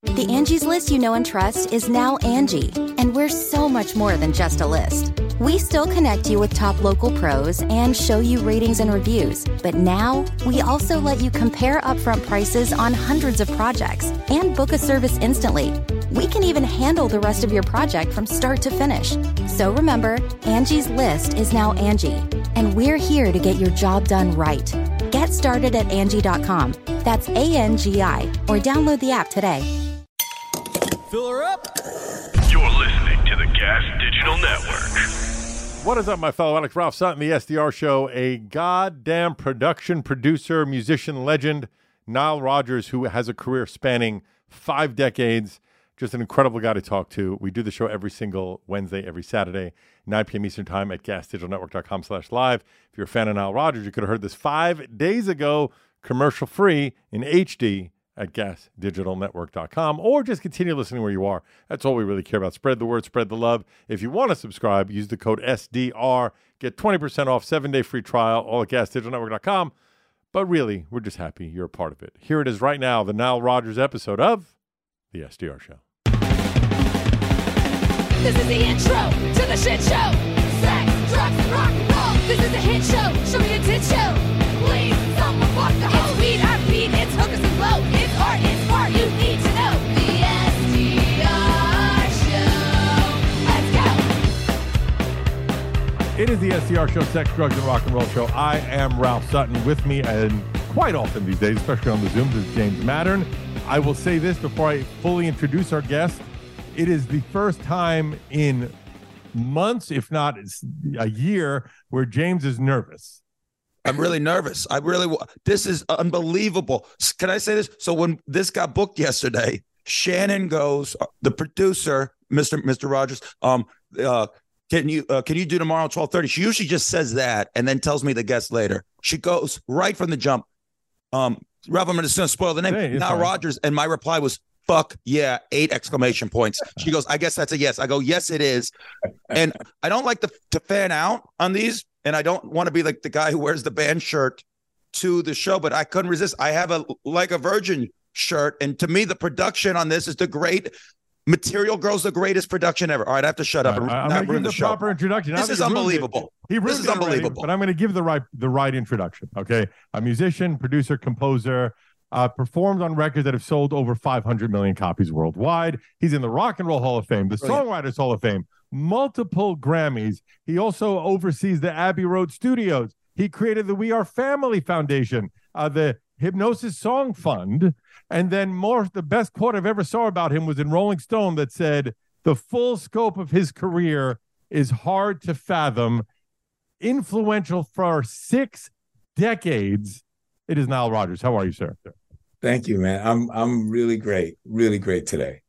The Angie's List you know and trust is now Angie, and we're so much more than just a list. We still connect you with top local pros and show you ratings and reviews, but now we also let you compare upfront prices on hundreds of projects and book a service instantly. We can even handle the rest of your project from start to finish. So remember, Angie's List is now Angie, and we're here to get your job done right. Get started at Angie.com. That's ANGI, or download the app today. Fill her up. You're listening to the Gas Digital Network. What is up, my fellow addicts? Ralph Sutton, the SDR Show, a goddamn production, producer, musician legend, Nile Rodgers, who has a career spanning 5 decades. Just an incredible guy to talk to. We do the show every single Wednesday, every Saturday, 9 p.m. Eastern Time at gasdigitalnetwork.com/live. If you're a fan of Nile Rodgers, you could have heard this 5 days ago, commercial-free in HD at gasdigitalnetwork.com, or just continue listening where you are. That's all we really care about. Spread the word, spread the love. If you want to subscribe, use the code SDR. Get 20% off, 7-day free trial, all at gasdigitalnetwork.com. But really, we're just happy you're a part of it. Here it is right now, the Nile Rodgers episode of The SDR Show. This is the intro to the shit show. Sex, drugs, and rock and roll. This is a hit show. Show me a tit show. Please, someone fuck the hoe. It's weed, our beat, it's hookers and blow. It's art, it's smart, you need to know. The SDR Show. Let's go. It is the SDR Show, Sex, Drugs, and Rock and Roll Show. I am Ralph Sutton. With me, and quite often these days, especially on the Zooms, is James Mattern. I will say this before I fully introduce our guest. It is the first time in months, if not a year, where James is nervous. I'm really nervous. This is unbelievable. Can I say this? So when this got booked yesterday, Shannon goes, the producer, Mr. Rodgers, can you do tomorrow at 12:30? She usually just says that and then tells me the guest later. She goes right from the jump. Ralph, I'm just going to spoil the name. Hey, now Rodgers, and my reply was, fuck yeah, 8 exclamation points. She goes, I guess that's a yes. I go, yes, it is. And I don't like to fan out on these, and I don't want to be like the guy who wears the band shirt to the show, but I couldn't resist. I have a Like a Virgin shirt, and to me, the production on this is the great. Material Girl's the greatest production ever. All right, I have to shut up. I'm going to give the proper introduction. This is unbelievable. This is unbelievable. But I'm going to give the right introduction. Okay, a musician, producer, composer, performed on records that have sold over 500 million copies worldwide. He's in the Rock and Roll Hall of Fame, the Songwriters Hall of Fame, multiple Grammys. He also oversees the Abbey Road Studios. He created the We Are Family Foundation, the Hypnosis Song Fund. And then the best quote I've ever saw about him was in Rolling Stone that said, the full scope of his career is hard to fathom. Influential for 6 decades. It is Nile Rodgers. How are you, sir? Thank you, man. I'm really great today.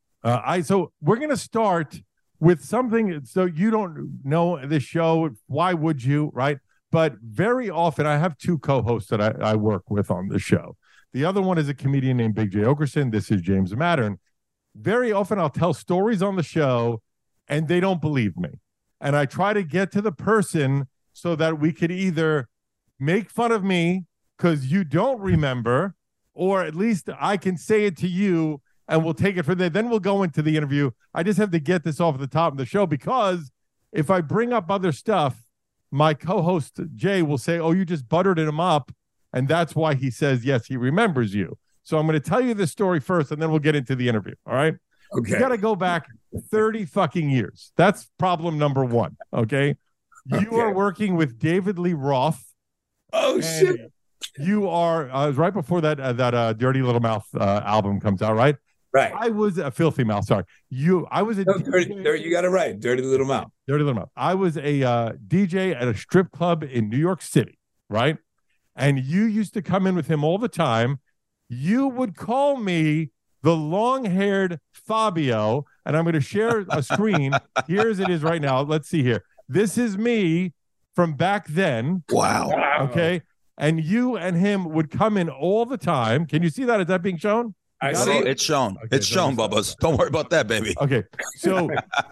So we're going to start with something. So you don't know this show. Why would you, right? But very often I have 2 co-hosts that I work with on the show. The other one is a comedian named Big J. Okerson. This is James Mattern. Very often I'll tell stories on the show and they don't believe me. And I try to get to the person so that we could either make fun of me because you don't remember, or at least I can say it to you and we'll take it from there. Then we'll go into the interview. I just have to get this off the top of the show because if I bring up other stuff, my co-host Jay will say, oh, you just buttered him up. And that's why he says, yes, he remembers you. So I'm going to tell you this story first, and then we'll get into the interview. All right? Okay. You got to go back 30 fucking years. That's problem number 1. Okay. You are working with David Lee Roth. Oh, shit. You are right before that Dirty Little Mouth album comes out, right? Right. I was a Filthy Mouth. Sorry. I was a you got it right. Dirty Little Mouth. Dirty Little Mouth. I was a DJ at a strip club in New York City, right? And you used to come in with him all the time. You would call me the long-haired Fabio, and I'm going to share a screen. Here as it is right now. Let's see here. This is me from back then. Wow. Okay. And you and him would come in all the time. Can you see that? Is that being shown? I see. It's shown. Okay, it's shown, Bubba's. Don't worry about that, baby. Okay. So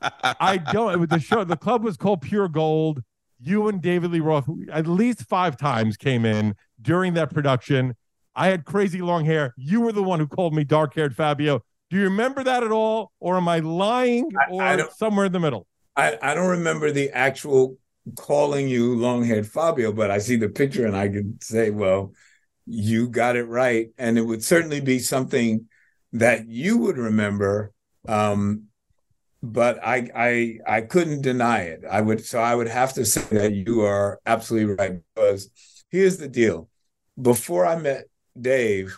the club was called Pure Gold. You and David Lee Roth at least 5 times came in during that production. I had crazy long hair. You were the one who called me dark-haired Fabio. Do you remember that at all? Or am I lying or somewhere in the middle? I don't remember the actual calling you long-haired Fabio, but I see the picture and I can say, well, you got it right. And it would certainly be something that you would remember. But I couldn't deny it. I would have to say that you are absolutely right, because here's the deal. Before I met Dave,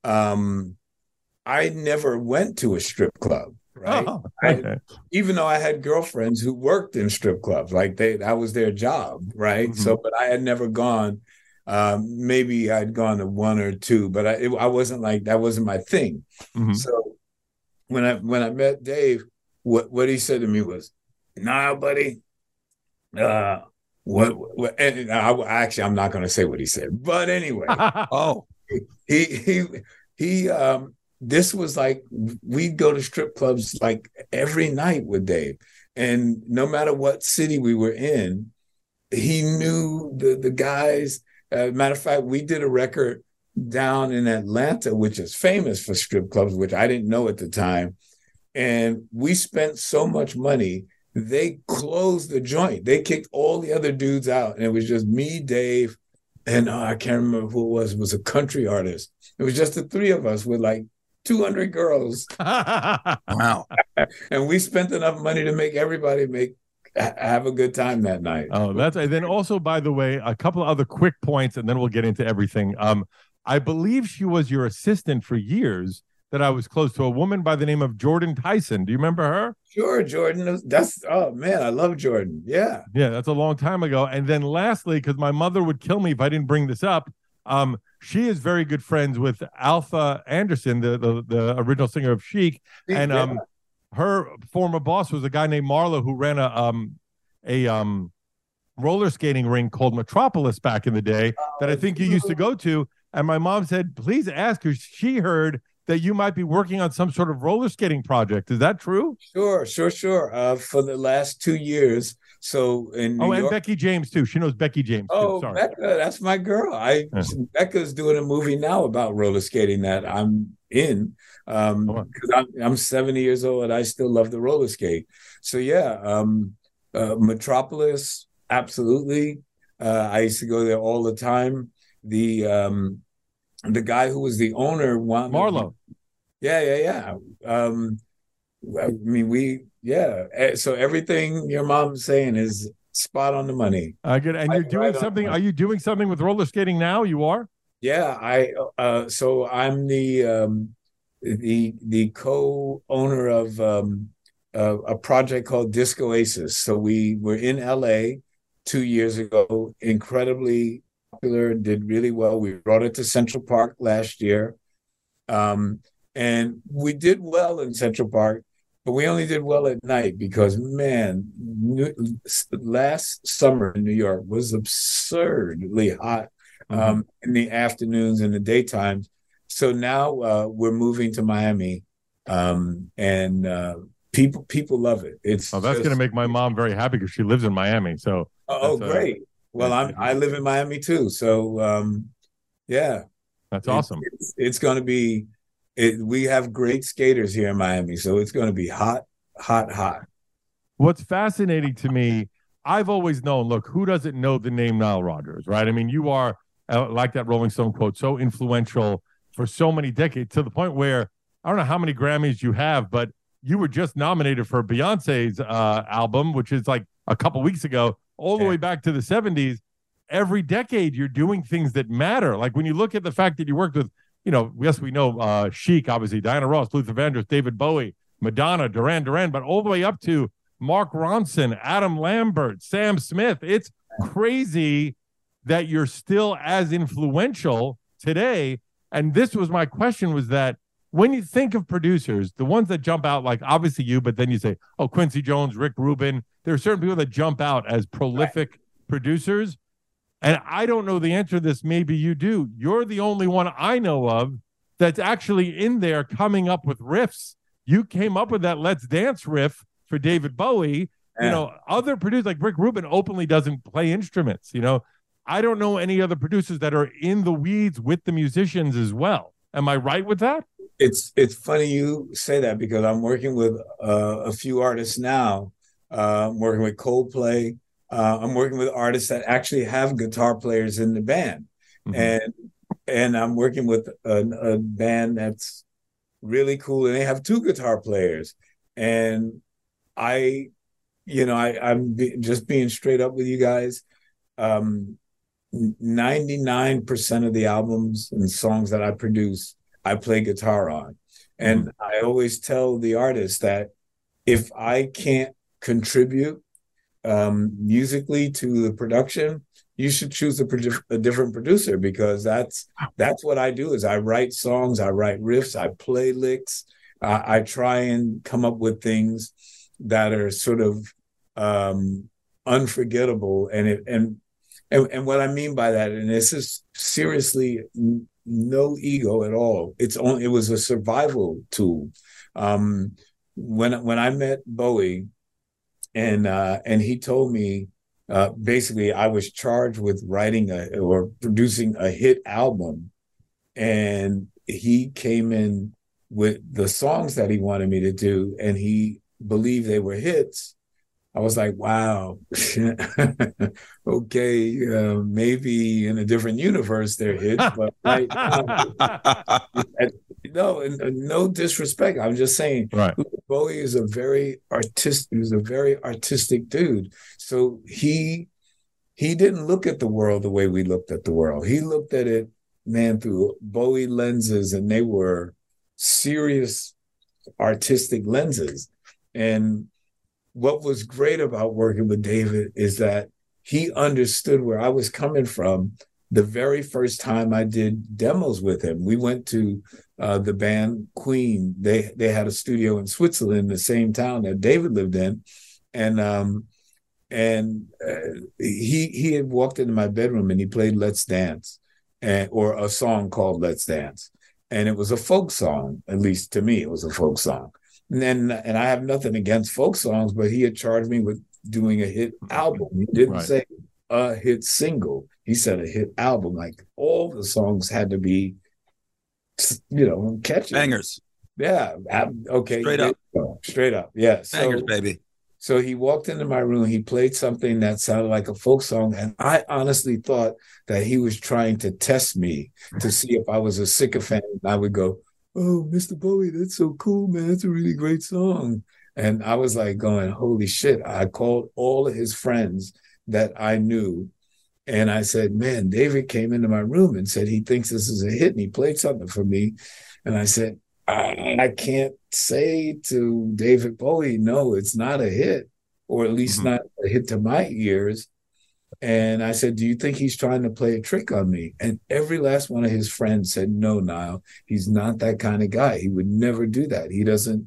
I never went to a strip club, right? Oh, okay. Even though I had girlfriends who worked in strip clubs, like that was their job, right? Mm-hmm. So, but I had never gone. Maybe I'd gone to one or two, but I wasn't like, that wasn't my thing. Mm-hmm. So when I met Dave, what he said to me was, "Nah, buddy. What?" And actually, I'm not going to say what he said, but anyway. Oh, he. This was like, we'd go to strip clubs like every night with Dave, and no matter what city we were in, he knew the guys. Matter of fact, we did a record down in Atlanta, which is famous for strip clubs, which I didn't know at the time. And we spent so much money, they closed the joint. They kicked all the other dudes out. And it was just me, Dave, and I can't remember who it was. It was a country artist. It was just the three of us with like 200 girls. wow. And we spent enough money to make everybody have a good time that night. Oh, that's right. Then also, by the way, a couple of other quick points, and then we'll get into everything. I believe she was your assistant for years, that I was close to, a woman by the name of Jordan Tyson. Do you remember her? Sure, Jordan. Oh man, I love Jordan. Yeah. Yeah, that's a long time ago. And then lastly, because my mother would kill me if I didn't bring this up, she is very good friends with Alpha Anderson, the original singer of Chic. And her former boss was a guy named Marlo, who ran a roller skating rink called Metropolis back in the day that I think you used to go to. And my mom said, please ask her. She heard that you might be working on some sort of roller skating project. Is that true? Sure. For the last 2 years. So in New York, and Becky James too. She knows Becky James too. Oh, Sorry. Becca, that's my girl. Becca's doing a movie now about roller skating that I'm in. Because I'm 70 years old and I still love the roller skate. So yeah, Metropolis, absolutely. I used to go there all the time. The guy who was the owner, Marlo. Yeah. I mean, so everything your mom's saying is spot on the money. Good. And you're doing something. Are you doing something with roller skating now? You are? Yeah, so I'm the co-owner of a project called Disco Aces. So we were in LA 2 years ago, incredibly popular, did really well. We brought it to Central Park last year. And we did well in Central Park, but we only did well at night because, man, last summer in New York was absurdly hot in the afternoons and the daytimes. So now we're moving to Miami, and people love it. That's going to make my mom very happy because she lives in Miami. So great. Well, I live in Miami too. So yeah, that's awesome. It's going to be. We have great skaters here in Miami, so it's going to be hot. What's fascinating to me, I've always known, look, who doesn't know the name Nile Rodgers, right? I mean, you are, like that Rolling Stone quote, so influential for so many decades, to the point where, I don't know how many Grammys you have, but you were just nominated for Beyonce's album, which is like a couple weeks ago, all the way back to the 70s. Every decade, you're doing things that matter. Like when you look at the fact that you worked with, yes, we know Chic, obviously, Diana Ross, Luther Vandross, David Bowie, Madonna, Duran Duran, but all the way up to Mark Ronson, Adam Lambert, Sam Smith. It's crazy that you're still as influential today. And this was my question, was that when you think of producers, the ones that jump out, like obviously you, but then you say, oh, Quincy Jones, Rick Rubin, there are certain people that jump out as prolific producers. And I don't know the answer to this. Maybe you do. You're the only one I know of that's actually in there coming up with riffs. You came up with that Let's Dance riff for David Bowie. Yeah. Other producers like Rick Rubin openly doesn't play instruments. I don't know any other producers that are in the weeds with the musicians as well. Am I right with that? It's funny you say that because I'm working with a few artists now. I'm working with Coldplay. I'm working with artists that actually have guitar players in the band, and I'm working with a band that's really cool, and they have two guitar players. And I'm just being straight up with you guys. 99% of the albums and songs that I produce, I play guitar on. And I always tell the artist that if I can't contribute musically to the production, you should choose a different producer, because that's what I do. Is I write songs, I write riffs, I play licks. I try and come up with things that are sort of unforgettable. And what I mean by that, and this is seriously no ego at all. It was a survival tool. When I met Bowie, and he told me, basically I was charged with writing or producing a hit album, and he came in with the songs that he wanted me to do, and he believed they were hits. I was like, wow, okay, maybe in a different universe they're hits, but right now, no disrespect. I'm just saying, right. Bowie is a very artistic dude. So he didn't look at the world the way we looked at the world. He looked at it, man, through Bowie lenses, and they were serious artistic lenses. And what was great about working with David is that he understood where I was coming from. The very first time I did demos with him, we went to the band Queen. They had a studio in Switzerland, the same town that David lived in, and he had walked into my bedroom and he played Let's Dance, or a song called Let's Dance, and it was a folk song. At least to me, it was a folk song. And I have nothing against folk songs, but he had charged me with doing a hit album. He didn't say a hit single. He said a hit album. Like, all the songs had to be, catchy. Bangers. Yeah. Okay. Straight up. Yeah. Bangers, baby. So he walked into my room. He played something that sounded like a folk song. And I honestly thought that he was trying to test me to see if I was a sycophant. And I would go, "Oh, Mr. Bowie, that's so cool, man. That's a really great song." And I was like going, holy shit. I called all of his friends that I knew. And I said, man, David came into my room and said he thinks this is a hit, and he played something for me. And I said, I can't say to David Bowie, no, it's not a hit, or at least not a hit to my ears. And I said, do you think he's trying to play a trick on me? And every last one of his friends said, no, Niall, he's not that kind of guy. He would never do that. He doesn't,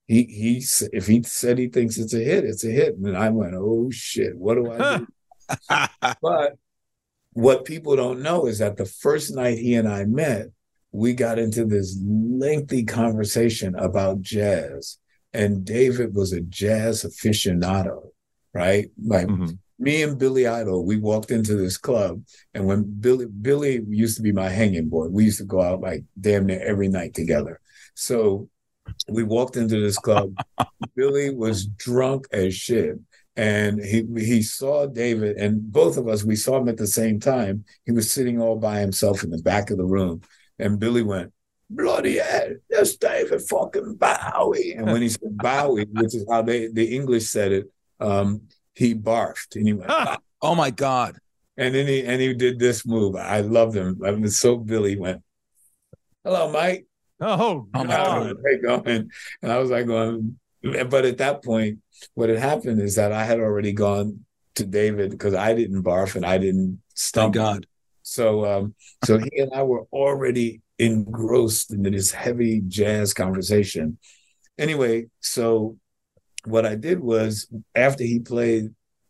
if he said he thinks it's a hit, it's a hit. And I went, oh shit, what do I do? But what people don't know is that the first night he and I met, we got into this lengthy conversation about jazz. And David was a jazz aficionado, right? Like, me and Billy Idol, we walked into this club, and when Billy used to be my hanging boy, we used to go out like damn near every night together. So we walked into this club. Billy was drunk as shit, and he saw David, and both of us, we saw him at the same time. He was sitting all by himself in the back of the room, and Billy went, "Bloody hell, that's David fucking Bowie." And when he said Bowie, which is how the English said it, he barfed, and he went, "Oh my God!" And then he did this move. I loved him. I was so Billy went, "Hello, Mike." Oh my God! And I was like going, but at that point, what had happened is that I had already gone to David because I didn't barf and I didn't stumble. Thank God. So he and I were already engrossed in this heavy jazz conversation. Anyway, so what I did was, after he played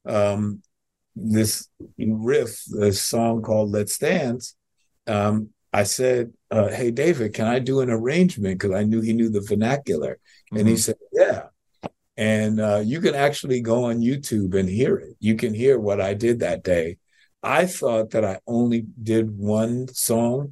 this riff, this song called Let's Dance, I said, hey, David, can I do an arrangement? Because I knew he knew the vernacular. And he said, yeah. And you can actually go on YouTube and hear it. You can hear what I did that day. I thought that I only did one song,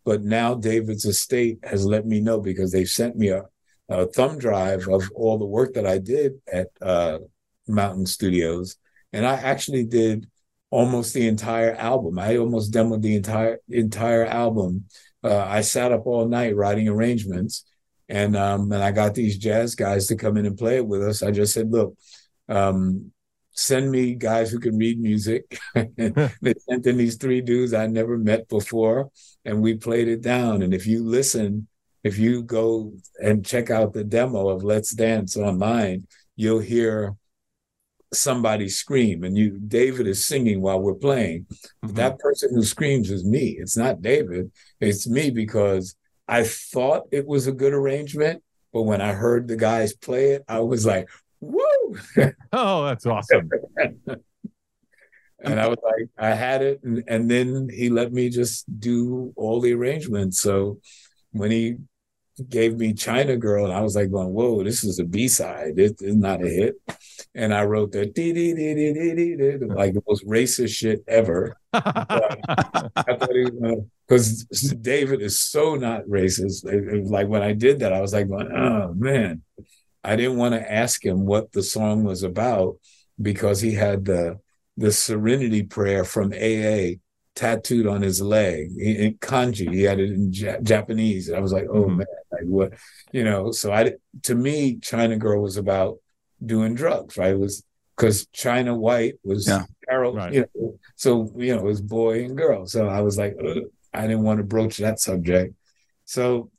But now David's estate has let me know, because they've sent me a thumb drive of all the work that I did at Mountain Studios. And I actually did almost the entire album. I almost demoed the entire album. I sat up all night writing arrangements, and I got these jazz guys to come in and play it with us. I just said, look, send me guys who can read music. They sent in these 3 dudes I never met before, and we played it down. And if you go and check out the demo of Let's Dance online, you'll hear somebody scream, and David is singing while we're playing. But that person who screams is me. It's not David. It's me, because I thought it was a good arrangement, but when I heard the guys play it, I was like, woo! Oh, that's awesome. And I was like, I had it. And then he let me just do all the arrangements. So when he gave me China Girl, and I was like going, whoa, this is a B-side. It's not a hit. And I wrote the like the most racist shit ever. I thought because David is so not racist. It was like when I did that, I was like going, oh man. I didn't want to ask him what the song was about, because he had the Serenity Prayer from AA tattooed on his leg in kanji. He had it in Japanese. And I was like, oh man, like what, so to me, China Girl was about doing drugs, right? It was because China White was Carol, right. So, it was boy and girl. So I was like, I didn't want to broach that subject. So,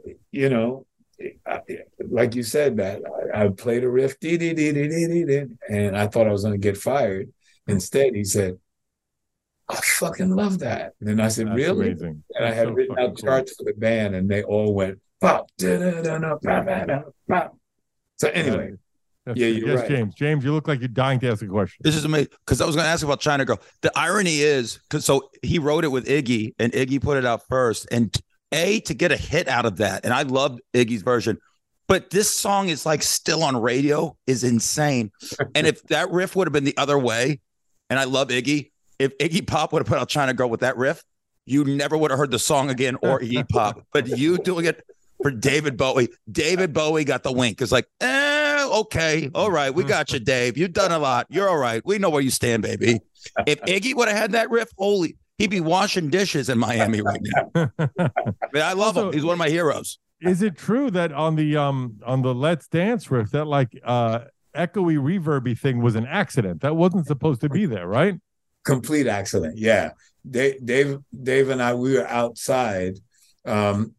like you said, that I played a riff, and I thought I was going to get fired. Instead, he said, I fucking love that. And then I said, that's really? Amazing. And I had written out charts for the band, and they all went pop, pop. So anyway, you're right. James, you look like you're dying to ask a question. This is amazing, because I was going to ask about China Girl. The irony is, so he wrote it with Iggy, and Iggy put it out first, and to get a hit out of that, and I loved Iggy's version, but this song is like still on radio, is insane. And if that riff would have been the other way, and I love Iggy, if Iggy Pop would have put out China Girl with that riff, you never would have heard the song again, or Iggy Pop. But you doing it for David Bowie got the wink. It's like, okay, all right, we got you, Dave. You've done a lot. You're all right. We know where you stand, baby. If Iggy would have had that riff, he'd be washing dishes in Miami right now. I mean, I love him. He's one of my heroes. Is it true that on the Let's Dance riff, that like echoey reverby thing was an accident? That wasn't supposed to be there, right? Complete accident. Yeah. Dave and I, we were outside, and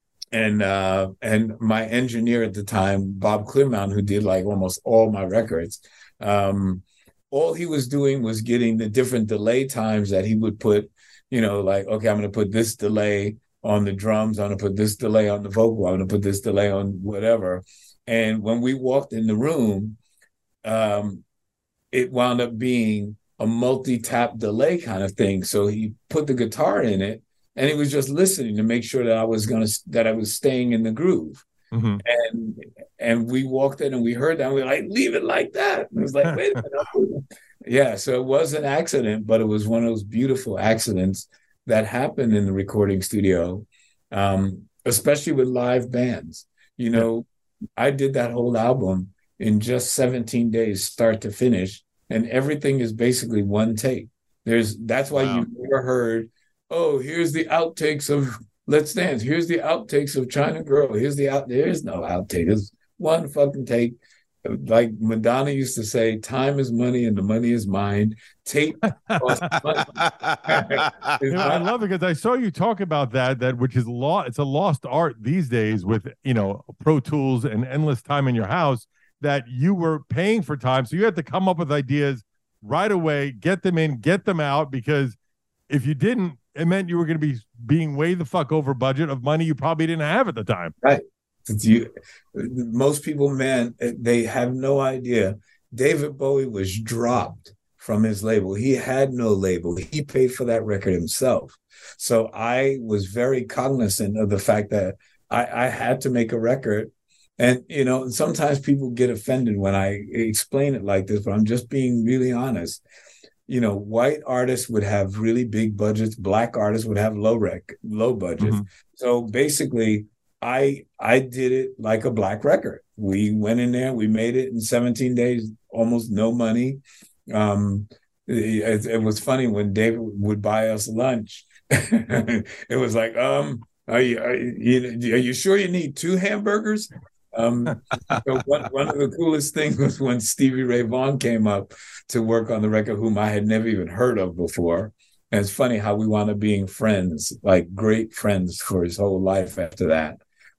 my engineer at the time, Bob Clearmountain, who did like almost all my records, all he was doing was getting the different delay times that he would put, like, okay, I'm going to put this delay on the drums. I'm going to put this delay on the vocal. I'm going to put this delay on whatever. And when we walked in the room, it wound up being a multi-tap delay kind of thing. So he put the guitar in it, and he was just listening to make sure that I was staying in the groove. Mm-hmm. And we walked in and we heard that, and we were like, leave it like that. And it was like, wait a minute. Yeah, so it was an accident, but it was one of those beautiful accidents that happened in the recording studio, especially with live bands. I did that whole album in just 17 days, start to finish, and everything is basically one take. That's why you never heard, oh, here's the outtakes of Let's Dance. Here's the outtakes of China Girl. There's no outtake. It's one fucking take. Like Madonna used to say, time is money and the money is mine. Tape costs money. I love it because I saw you talk about that which is it's a lost art these days with, Pro Tools and endless time in your house, that you were paying for time. So you had to come up with ideas right away, get them in, get them out, because if you didn't, it meant you were going to be being way the fuck over budget of money you probably didn't have at the time. Right. Most people, man, they have no idea. David Bowie was dropped from his label. He had no label. He paid for that record himself. So I was very cognizant of the fact that I had to make a record. And, sometimes people get offended when I explain it like this, but I'm just being really honest. white artists would have really big budgets, black artists would have low budgets. So basically, I did it like a black record. We went in there, we made it in 17 days, almost no money. It was funny when David would buy us lunch. It was like, are you sure you need 2 hamburgers? So one of the coolest things was when Stevie Ray Vaughan came up to work on the record, whom I had never even heard of before. And it's funny how we wound up being friends, like great friends for his whole life after that.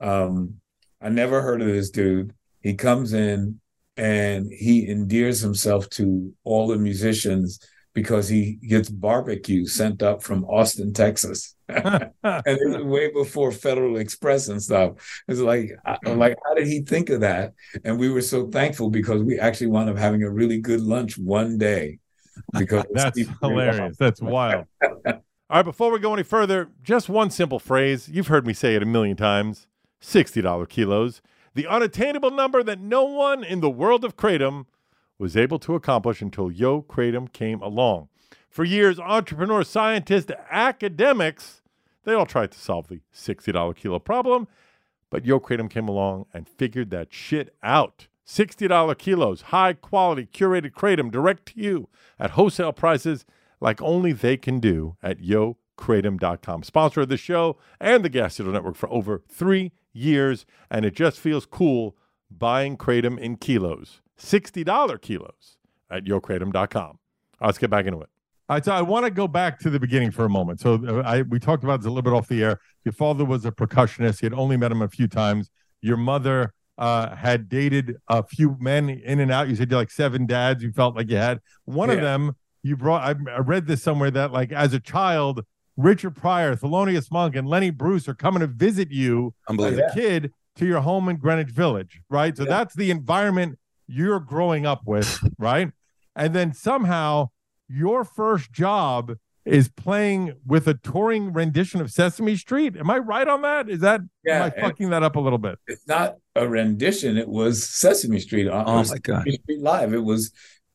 I never heard of this dude. He comes in and he endears himself to all the musicians because he gets barbecue sent up from Austin, Texas. And it was way before Federal Express and stuff. It's like, how did he think of that? And we were so thankful because we actually wound up having a really good lunch one day. Because that's hilarious. That's wild. All right, before we go any further, just one simple phrase. You've heard me say it a million times. $60 kilos. The unattainable number that no one in the world of Kratom was able to accomplish until Yo Kratom came along. For years, entrepreneurs, scientists, academics, they all tried to solve the $60 kilo problem, but Yo Kratom came along and figured that shit out. $60 kilos, high-quality, curated Kratom direct to you at wholesale prices like only they can do at YoKratom.com. Sponsor of the show and the Gas Digital Network for over 3 years, and it just feels cool buying Kratom in kilos. $60 kilos at YoKratom.com. Let's get back into it. All right, so I want to go back to the beginning for a moment. So we talked about this a little bit off the air. Your father was a percussionist. You had only met him a few times. Your mother had dated a few men in and out. You said you like 7 dads you felt like you had. One of them you brought, I read this somewhere that like as a child, Richard Pryor, Thelonious Monk, and Lenny Bruce are coming to visit you as a kid to your home in Greenwich Village, right? So that's the environment you're growing up with, right? And then somehow your first job is playing with a touring rendition of Sesame Street. Am I right on that? Am I fucking that up a little bit? It's not a rendition. It was Sesame Street. Oh my God. Sesame Street Live. It was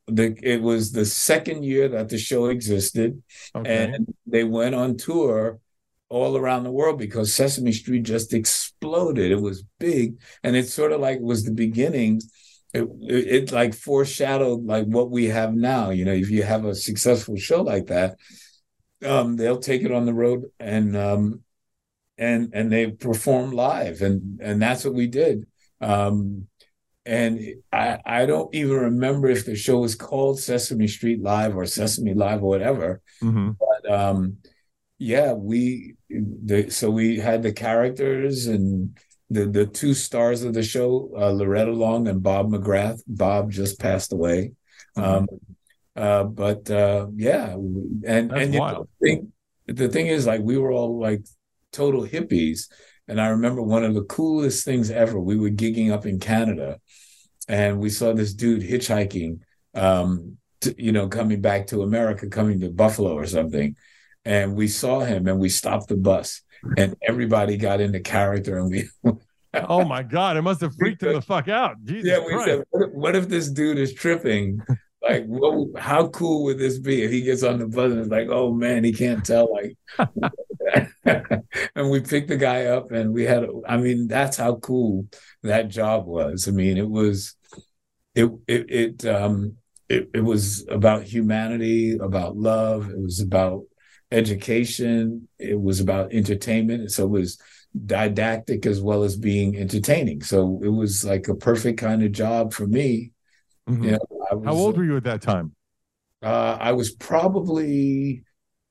the second year that the show existed. Okay. And they went on tour all around the world because Sesame Street just exploded. It was big. And it sort of like was the beginning. It like foreshadowed like what we have now. You know, if you have a successful show like that, they'll take it on the road and they perform live, and that's what we did. And I don't even remember if the show was called Sesame Street Live or Sesame Live or whatever. Mm-hmm. But so we had the characters and the 2 stars of the show, Loretta Long and Bob McGrath. Bob just passed away. Mm-hmm. And wild. The thing is, like, we were all like total hippies. And I remember one of the coolest things ever, we were gigging up in Canada and we saw this dude hitchhiking, coming back to America, coming to Buffalo or something. And we saw him and we stopped the bus and everybody got into character and we... Oh my God, it must have freaked him the fuck out. Jesus Christ. Said, what if this dude is tripping? Like, how cool would this be if he gets on the bus and it's like, oh man, he can't tell. Like, and we picked the guy up and that's how cool that job was. I mean, it was about humanity, about love. It was about education. It was about entertainment. So it was didactic as well as being entertaining. So it was like a perfect kind of job for me. Mm-hmm. You know, how old were you at that time? I was probably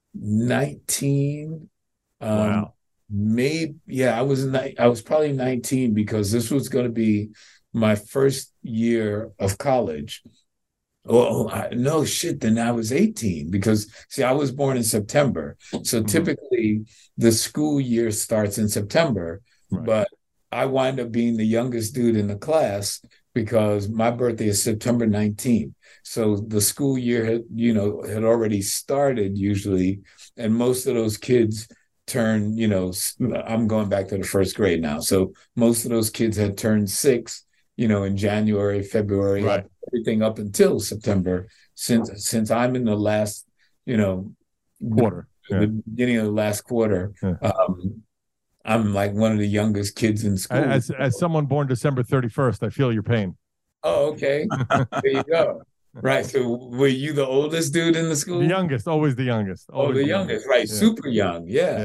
19. Wow. I was probably 19 because this was going to be my first year of college. Then I was 18 because, see, I was born in September. So typically the school year starts in September, right. But I wind up being the youngest dude in the class because my birthday is September 19th. So the school year had already started usually. And most of those kids turn, I'm going back to the first grade now. So most of those kids had turned 6, in January, February, Right. everything up until September. Since I'm in the last, Quarter. the beginning of the last quarter, Yeah. I'm like one of the youngest kids in school. As someone born December 31st, I feel your pain. Oh, okay. There you go. Right. So were you the oldest dude in the school? The youngest, always the youngest. Oh, Always the youngest, right? Yeah. Super young. Yeah.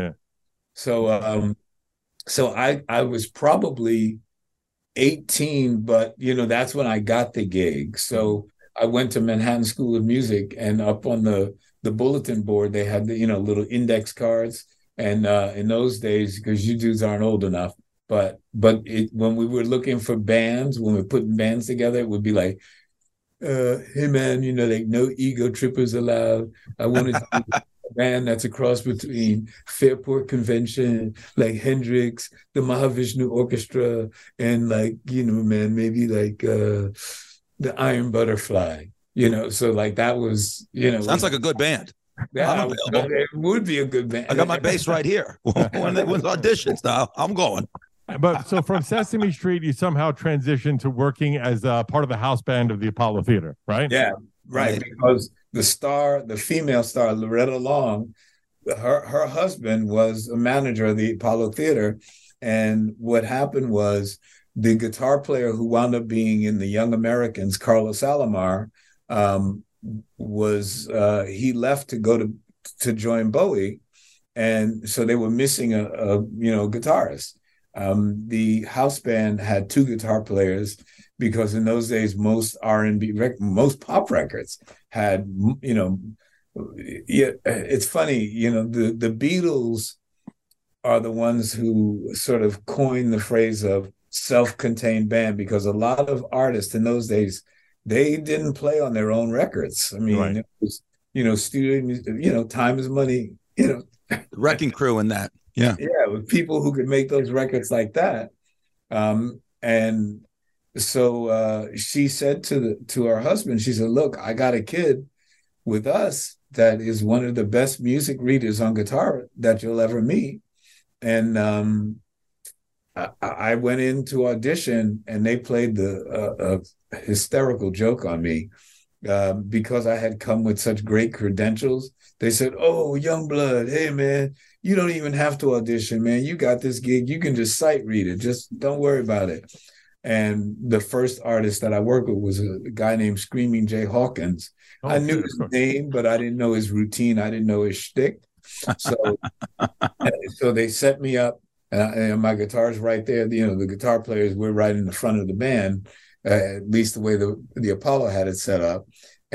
So I was probably 18, but that's when I got the gig. So I went to Manhattan School of Music, and up on the bulletin board they had the little index cards. And in those days, because you dudes aren't old enough, but when we were looking for bands, when we were putting bands together, it would be like, hey man, like no ego trippers allowed. I wanted to be a band that's a cross between Fairport Convention, like Hendrix, the Mahavishnu Orchestra, and like, man, maybe like the Iron Butterfly, so like that was, Sounds like a good band. Yeah, it would be a good band. I got my bass right here. When auditions now, I'm going. But so from Sesame Street, you somehow transitioned to working as part of the house band of the Apollo Theater, right? Yeah, right. Because the female star, Loretta Long, her husband was a manager of the Apollo Theater. And what happened was the guitar player who wound up being in the Young Americans, Carlos Alomar, he left to go to join Bowie. And so they were missing a guitarist. The house band had two guitar players because in those days most R&B most pop records had it's funny, the Beatles are the ones who sort of coined the phrase of self-contained band, because a lot of artists in those days, they didn't play on their own records. I mean, right. It was studio music, time is money, Wrecking Crew and that. Yeah, with people who could make those records like that. And so she said to her husband, she said, look, I got a kid with us that is one of the best music readers on guitar that you'll ever meet. And I went in to audition, and they played the hysterical joke on me because I had come with such great credentials. They said, oh, Youngblood, hey, man, you don't even have to audition, man. You got this gig. You can just sight read it. Just don't worry about it. And the first artist that I worked with was a guy named Screaming Jay Hawkins. I knew his name, but I didn't know his routine. I didn't know his shtick. So they set me up, and my guitar's right there. The guitar players were right in the front of the band, at least the way the Apollo had it set up.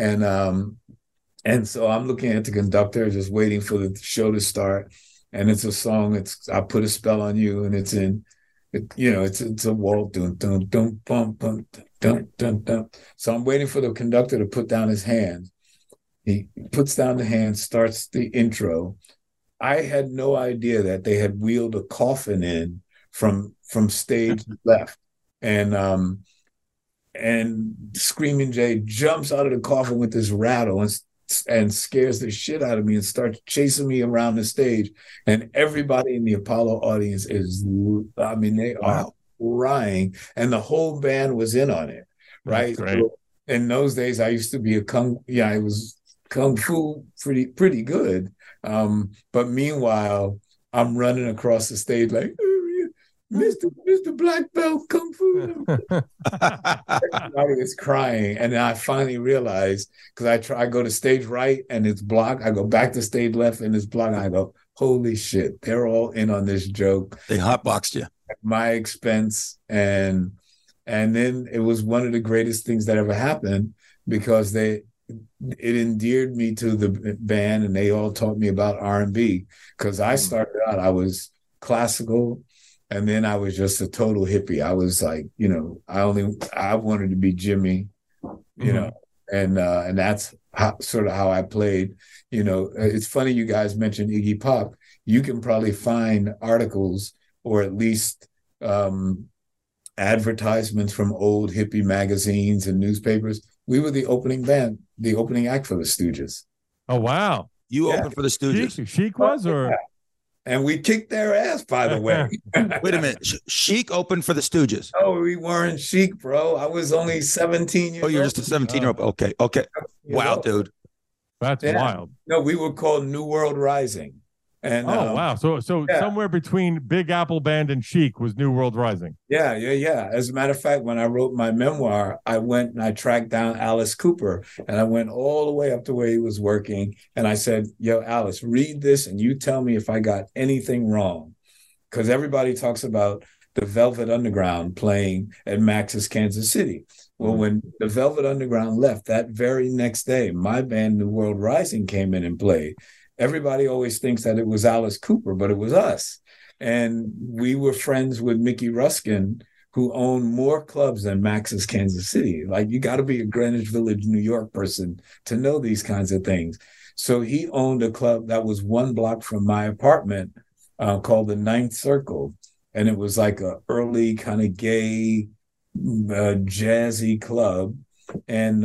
And so I'm looking at the conductor, just waiting for the show to start. And it's a song. I Put a Spell on You, and it's a waltz. Dun, dun, dun, bum, bum, dun, dun, dun. So I'm waiting for the conductor to put down his hand. He puts down the hand, starts the intro. I had no idea that they had wheeled a coffin in from stage left, and Screaming Jay jumps out of the coffin with this rattle and scares the shit out of me and starts chasing me around the stage. And everybody in the Apollo audience they are crying, and the whole band was in on it, right? So in those days, I used to be I was kung fu pretty good. But meanwhile, I'm running across the stage like, Mr. Black Belt Kung Fu. Everybody is crying. And then I finally realized, because I go to stage right and it's blocked. I go back to stage left and it's blocked. And I go, holy shit, they're all in on this joke. They hotboxed you. At my expense. And then it was one of the greatest things that ever happened, because it endeared me to the band, and they all taught me about R&B, because I started out, I was classical, and then I was just a total hippie. I was like, I wanted to be Jimmy, and that's how I played. It's funny you guys mentioned Iggy Pop. You can probably find articles, or at least advertisements from old hippie magazines and newspapers. We were the opening band, the opening act for the Stooges. Oh, wow. You opened for the Stooges. Chic was, or? And we kicked their ass, by the way. Wait a minute. Chic opened for the Stooges. Oh, we weren't Chic, bro. I was only 17 years old. Oh, you're just a 17-year-old. Okay. Wow, dude. That's wild. No, we were called New World Rising. And wow. So somewhere between Big Apple Band and Chic was New World Rising. Yeah. As a matter of fact, when I wrote my memoir, I went and I tracked down Alice Cooper, and I went all the way up to where he was working. And I said, yo, Alice, read this and you tell me if I got anything wrong. Because everybody talks about the Velvet Underground playing at Max's Kansas City. Well, when the Velvet Underground left, that very next day, my band, New World Rising, came in and played. Everybody always thinks that it was Alice Cooper, but it was us. And we were friends with Mickey Ruskin, who owned more clubs than Max's Kansas City. Like, you got to be a Greenwich Village, New York person to know these kinds of things. So he owned a club that was 1 block from my apartment called the Ninth Circle. And it was like a early kind of gay, jazzy club. And,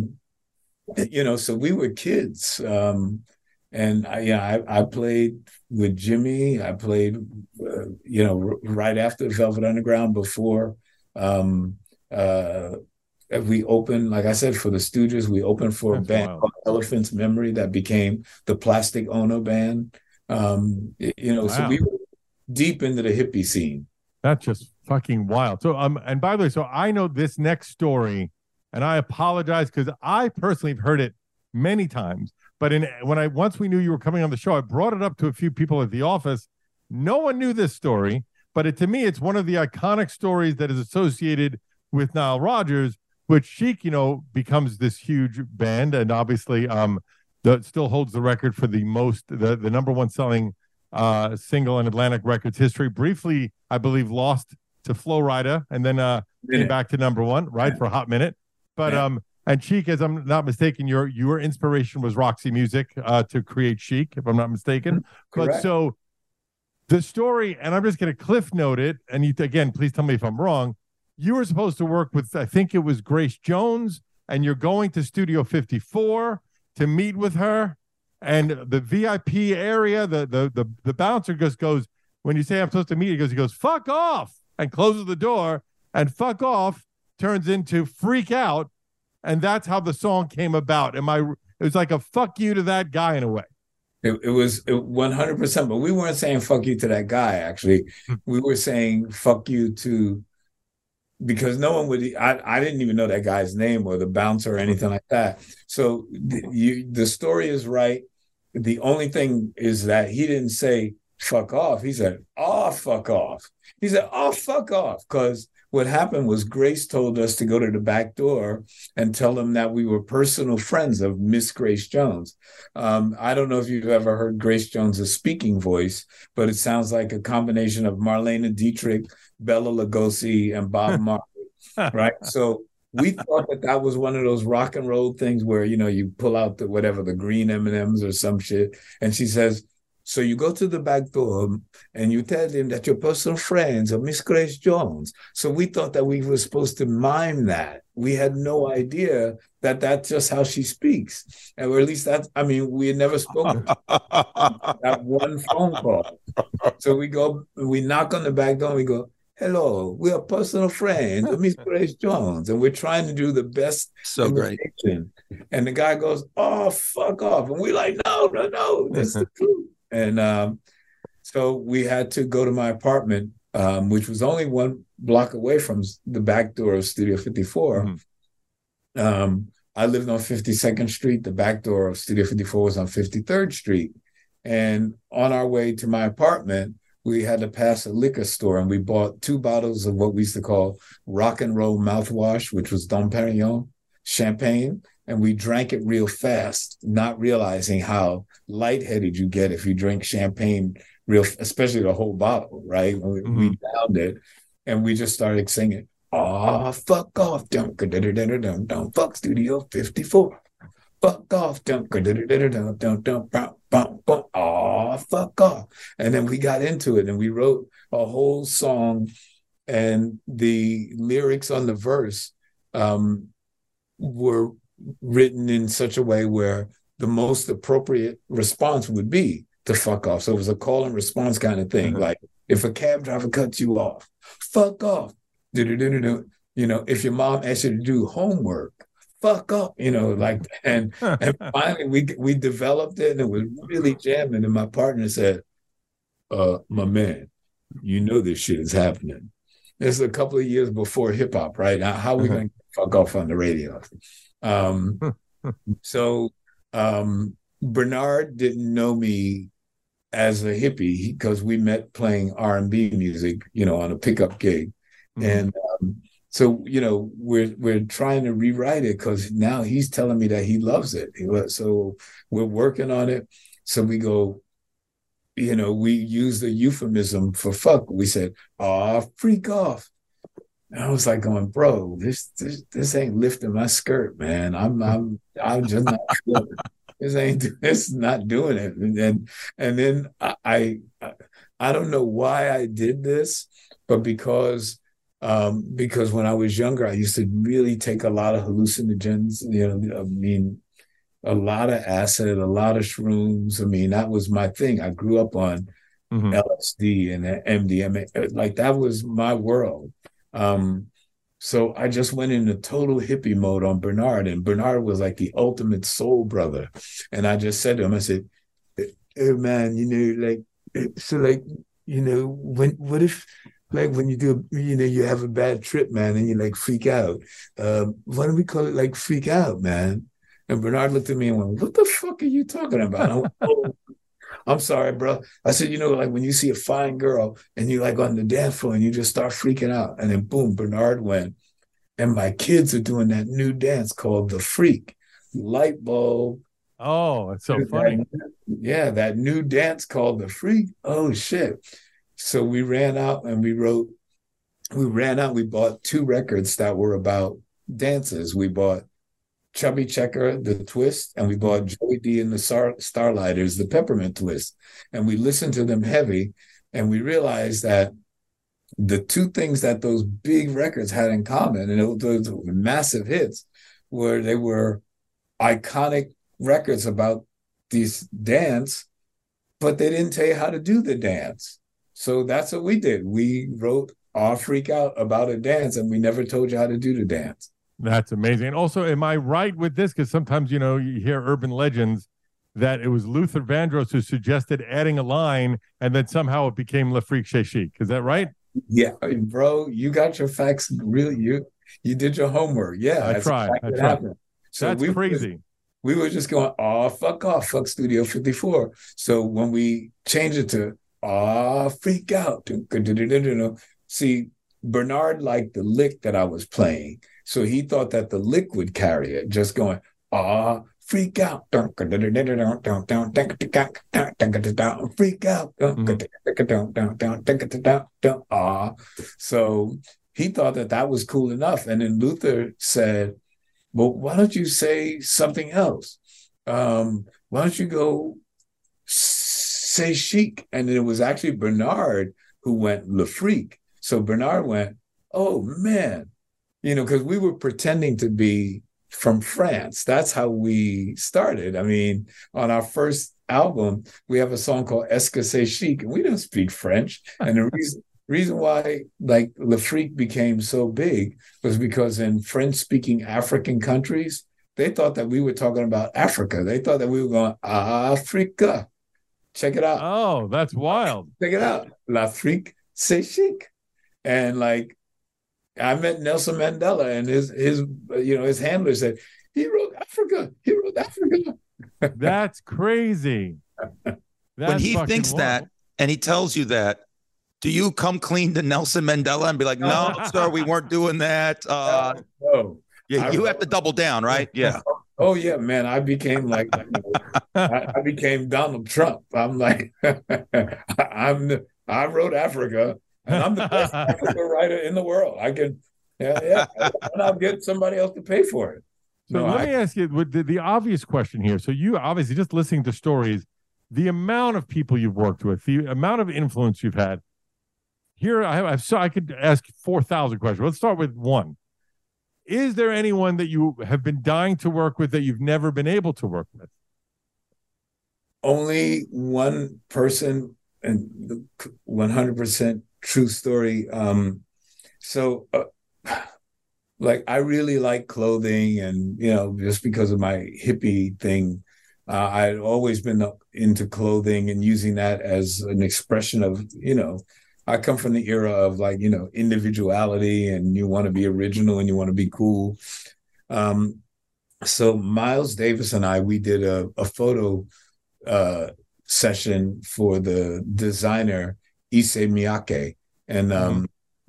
so we were kids. And I played with Jimmy. I played, right after Velvet Underground, before we opened, like I said, for the Stooges. We opened for a band called Elephant's Memory that became the Plastic Ono Band. So we were deep into the hippie scene. That's just fucking wild. So, and by the way, so I know this next story, and I apologize because I personally have heard it many times. But once we knew you were coming on the show, I brought it up to a few people at the office. No one knew this story, but to me, it's one of the iconic stories that is associated with Nile Rodgers, which Chic, becomes this huge band, and obviously, still holds the record for the number 1 selling single in Atlantic Records history. Briefly, I believe, lost to Flo Rida, and then came back to number 1, right, for a hot minute. But and Chic, as I'm not mistaken, your inspiration was Roxy Music to create Chic, if I'm not mistaken. Correct. But so the story, and I'm just going to cliff note it, and again, please tell me if I'm wrong. You were supposed to work with, I think it was Grace Jones, and you're going to Studio 54 to meet with her. And the VIP area, the bouncer just goes, when you say I'm supposed to meet, he goes, fuck off, and closes the door, and fuck off turns into freak out. And that's how the song came about. It was like a fuck you to that guy in a way. It was 100%, but we weren't saying fuck you to that guy, actually. We were saying fuck you to, because no one would, I didn't even know that guy's name or the bouncer or anything like that. So the story is right. The only thing is that he didn't say fuck off. He said, oh, fuck off. He said, oh, fuck off. Because what happened was Grace told us to go to the back door and tell them that we were personal friends of Miss Grace Jones. I don't know if you've ever heard Grace Jones' speaking voice, but it sounds like a combination of Marlene Dietrich, Bela Lugosi, and Bob Marley, right? So we thought that was one of those rock and roll things where, you pull out the green M&Ms or some shit. And she says, so you go to the back door and you tell them that you're personal friends of Miss Grace Jones. So we thought that we were supposed to mime that. We had no idea that that's just how she speaks. Or at least we had never spoken that one phone call. So we knock on the back door and we go, hello, we are personal friends of Miss Grace Jones. And we're trying to do the best. So great. And the guy goes, oh, fuck off. And we're like, no, that's the truth. And so we had to go to my apartment, which was only 1 block away from the back door of Studio 54. Mm-hmm. I lived on 52nd Street. The back door of Studio 54 was on 53rd Street. And on our way to my apartment, we had to pass a liquor store, and we bought 2 bottles of what we used to call rock and roll mouthwash, which was Dom Perignon champagne. And we drank it real fast, not realizing how lightheaded you get if you drink champagne especially the whole bottle, right? We downed it, and we just started singing, oh, fuck off, don't fuck Studio 54. Fuck off, don't oh, fuck off. And then we got into it, and we wrote a whole song, and the lyrics on the verse were written in such a way where the most appropriate response would be, to fuck off. So it was a call and response kind of thing. Like if a cab driver cuts you off, fuck off. Do-do-do-do-do. You know, if your mom asks you to do homework, fuck up, you know, like, and finally we developed it and it was really jamming. And my partner said, my man, you know, this shit is happening. This is a couple of years before hip hop, right? Now, how are we going to fuck off on the radio? So Bernard didn't know me as a hippie because we met playing R&B music, you know, on a pickup gig. And so, you know, we're trying to rewrite it because now he's telling me that he loves it. So we're working on it. So we go, you know, we use the euphemism for fuck. We said, freak off. And I was like going, bro, this ain't lifting my skirt, man. I'm just not feeling it. It's not doing it. And then I don't know why I did this, but because when I was younger, I used to really take a lot of hallucinogens, you know, I mean, a lot of acid, a lot of shrooms. I mean, that was my thing. I grew up on LSD and MDMA. Like, that was my world. So I just went into total hippie mode on Bernard, and Bernard was like the ultimate soul brother. And I just said to him, I said, hey, man, you know, like, so like, you know, what if, like when you do, you know, you have a bad trip, man, and you like freak out. Why don't we call it like freak out, man? And Bernard looked at me and went, what the fuck are you talking about? I went, oh, I'm sorry, bro. I said, you know, like when you see a fine girl and you like on the dance floor and you just start freaking out. And then boom, Bernard went. And my kids are doing that new dance called the Freak. Light bulb. Oh, it's so funny. Yeah, that new dance called the Freak. Oh, shit. So we ran out and we bought 2 records that were about dances. We bought Chubby Checker, the Twist, and we bought Joey D and the Starlighters, the Peppermint Twist. And we listened to them heavy, and we realized that the 2 things that those big records had in common, and those were massive hits, were they were iconic records about these dance, but they didn't tell you how to do the dance. So that's what we did. We wrote Our Freak Out about a dance, and we never told you how to do the dance. That's amazing. And also, am I right with this? Because sometimes, you know, you hear urban legends that it was Luther Vandross who suggested adding a line, and then somehow it became Le Freak Chez Chic. Is that right? Yeah, bro, you got your facts. Really, you did your homework. Yeah, I tried. So that's crazy. We were just going, fuck off, fuck Studio 54. So when we changed it to freak out, see, Bernard liked the lick that I was playing. So he thought that the lick would carry it, just going, freak out, freak out, So he thought that was cool enough. And then Luther said, well, why don't you say something else? Why don't you go say chic? And it was actually Bernard who went Le Freak. So Bernard went, oh, man, you know, because we were pretending to be from France. That's how we started. I mean, on our first album, we have a song called Est-ce que c'est chic? And we didn't speak French. And the reason why like Le Freak became so big was because in French-speaking African countries, they thought that we were talking about Africa. They thought that we were going, Africa. Check it out. Oh, that's wild. Check it out. L'Afrique, c'est chic. And like, I met Nelson Mandela, and his handler said, he wrote Africa. That's crazy. When he thinks wild. That, and he tells you that, do you come clean to Nelson Mandela and be like, no, sir, we weren't doing that? No. Yeah, you have to double down, right? Yeah. Oh yeah, man. I became like, I became Donald Trump. I'm like, I wrote Africa. And I'm the best Africa writer in the world. I can, and I'll get somebody else to pay for it. So let me ask you the obvious question here. So you obviously, just listening to stories, the amount of people you've worked with, the amount of influence you've had. Here, I could ask 4,000 questions. Let's start with one. Is there anyone that you have been dying to work with that you've never been able to work with? only one person, and 100% true story. So like I really like clothing, and just because of my hippie thing, I'd always been into clothing and using that as an expression of, I come from the era of like, individuality, and you want to be original and you want to be cool. So Miles Davis and we did a photo session for the designer Issey Miyake, and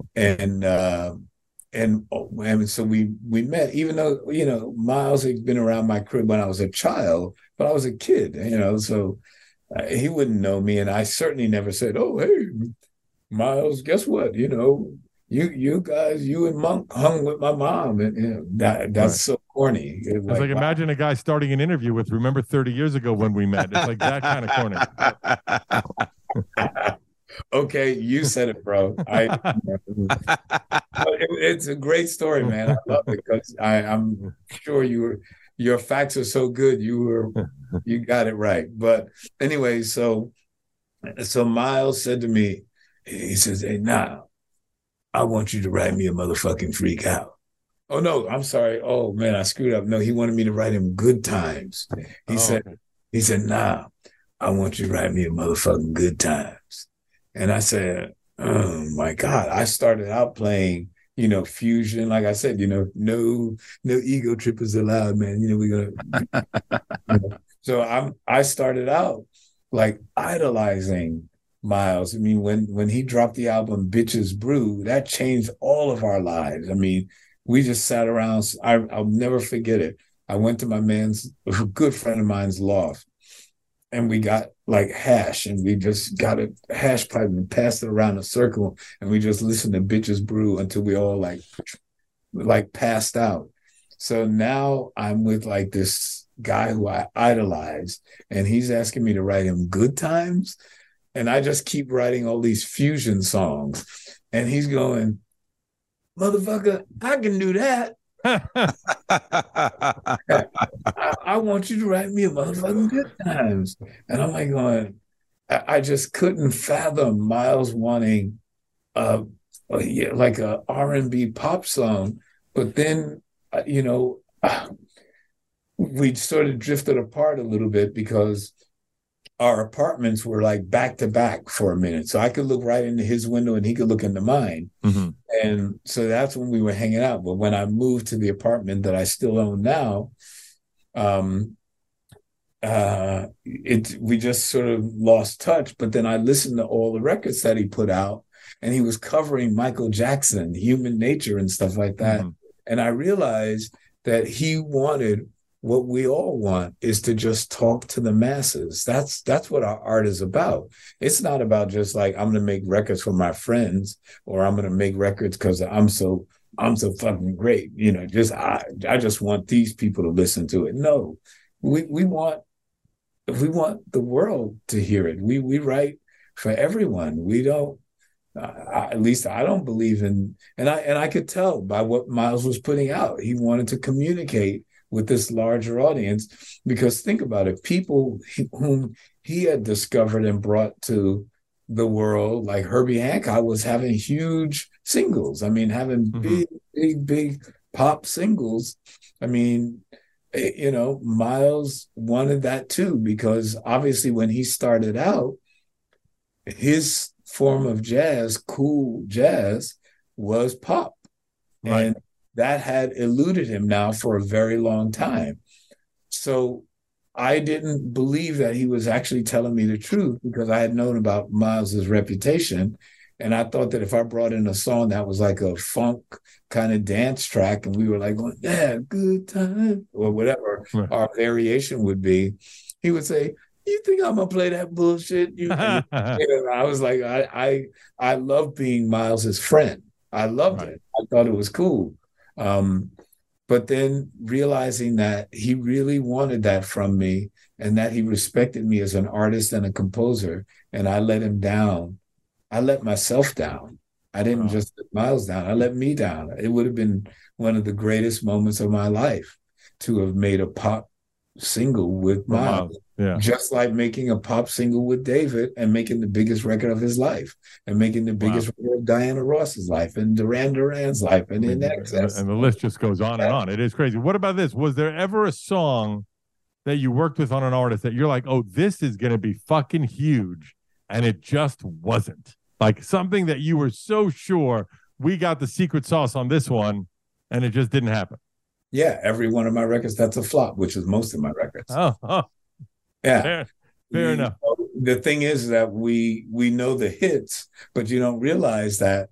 so we met, even though Miles had been around my crib when I was a child, but I was a kid, so he wouldn't know me, and I certainly never said, "Oh, hey, Miles, guess what? You guys, you and Monk hung with my mom," and that's right. So corny. It's like imagine a guy starting an interview with, "Remember 30 years ago when we met?" It's like that kind of corny. Okay, you said it, bro. It's a great story, man. I love it because I'm sure your facts are so good. You got it right. But anyway, so Miles said to me, he says, "Hey, now I want you to write me a motherfucking Freak Out." Oh no, I'm sorry. Oh man, I screwed up. No, he wanted me to write him Good Times. He said, "Nah, I want you to write me a motherfucking Good Times." And I said, "Oh my God." I started out playing, fusion. Like I said, no ego trippers allowed, man. We're gonna So I started out like idolizing Miles. I mean, when he dropped the album Bitches Brew, that changed all of our lives. I mean, we just sat around. I'll never forget it. I went to a good friend of mine's loft, and we got like hash, and we just got a hash pipe and passed it around a circle, and we just listened to Bitches Brew until we all like passed out. So now I'm with like this guy who I idolize, and he's asking me to write him Good Times, and I just keep writing all these fusion songs, and he's going, "Motherfucker, I can do that. I want you to write me a motherfucking Good Times." And I'm like going, I just couldn't fathom Miles wanting like a R&B pop song. But then, we sort of drifted apart a little bit because our apartments were like back to back for a minute. So I could look right into his window and he could look into mine. Mm-hmm. And so that's when we were hanging out. But when I moved to the apartment that I still own now, we just sort of lost touch. But then I listened to all the records that he put out, and he was covering Michael Jackson, Human Nature and stuff like that. Mm-hmm. And I realized that he wanted what we all want, is to just talk to the masses. That's what our art is about. It's not about just like, I'm going to make records for my friends, or I'm going to make records because I'm so fucking great. I just want these people to listen to it. No, we want the world to hear it. We write for everyone. We don't. At least I don't believe in, and I could tell by what Miles was putting out. He wanted to communicate with this larger audience, because think about it, people whom he had discovered and brought to the world, like Herbie Hancock, was having huge singles. I mean, having big pop singles. I mean, Miles wanted that too, because obviously when he started out, his form of jazz, cool jazz, was pop. Right. And that had eluded him now for a very long time. So I didn't believe that he was actually telling me the truth, because I had known about Miles's reputation. And I thought that if I brought in a song that was like a funk kind of dance track, and we were like going, "Yeah, good time," or whatever our variation would be, he would say, "You think I'm gonna play that bullshit?" I was like, I love being Miles's friend. I loved it. I thought it was cool. But then realizing that he really wanted that from me, and that he respected me as an artist and a composer, and I let him down. I let myself down. I didn't just let Miles down. I let me down. It would have been one of the greatest moments of my life to have made a pop single with Miles. Yeah. Just like making a pop single with David and making the biggest record of his life and making the biggest record of Diana Ross's life and Duran Duran's life and In Excess. And the list just goes on and on. It is crazy. What about this? Was there ever a song that you worked with on an artist that you're like, oh, this is going to be fucking huge, and it just wasn't? Like something that you were so sure we got the secret sauce on this one, and it just didn't happen. Yeah, every one of my records, that's a flop, which is most of my records. Oh. Yeah. Fair enough. The thing is that we know the hits, but you don't realize that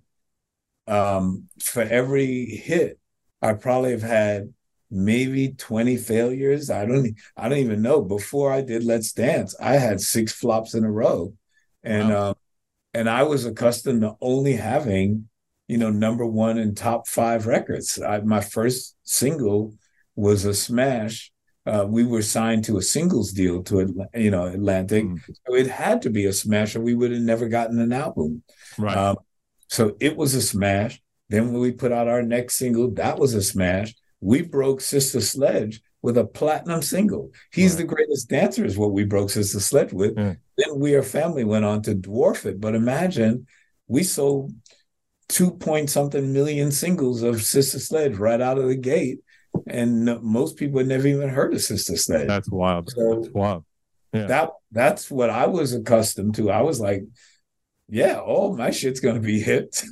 for every hit, I probably have had maybe 20 failures. I don't even know. Before I did Let's Dance, I had 6 flops in a row. And and I was accustomed to only having, number 1 and top 5 records. My first single was a smash. We were signed to a singles deal to Atlantic. So it had to be a smash or we would have never gotten an album. Right. So it was a smash. Then when we put out our next single, that was a smash. We broke Sister Sledge with a platinum single. He's the Greatest Dancer is what we broke Sister Sledge with. Yeah. Then We Are Family went on to dwarf it. But imagine we sold 2-point-something million singles of Sister Sledge right out of the gate. And most people had never even heard of Sister Sledge. That's wild. So that's wild. Yeah. That's what I was accustomed to. I was like, yeah, all my shit's going to be hits.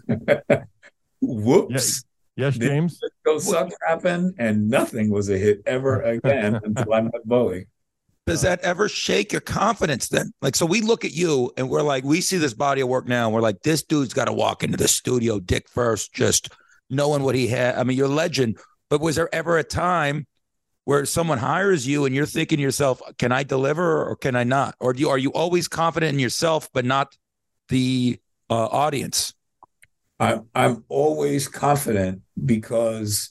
Whoops. Yes, James. Go Suck happened, and nothing was a hit ever again until I met Bowie. Does that ever shake your confidence then? Like, so we look at you and we're like, we see this body of work now and we're like, this dude's got to walk into the studio dick first, just knowing what he had. I mean, you're a legend, but was there ever a time where someone hires you and you're thinking to yourself, can I deliver or can I not? Or are you always confident in yourself, but not the audience? I'm always confident because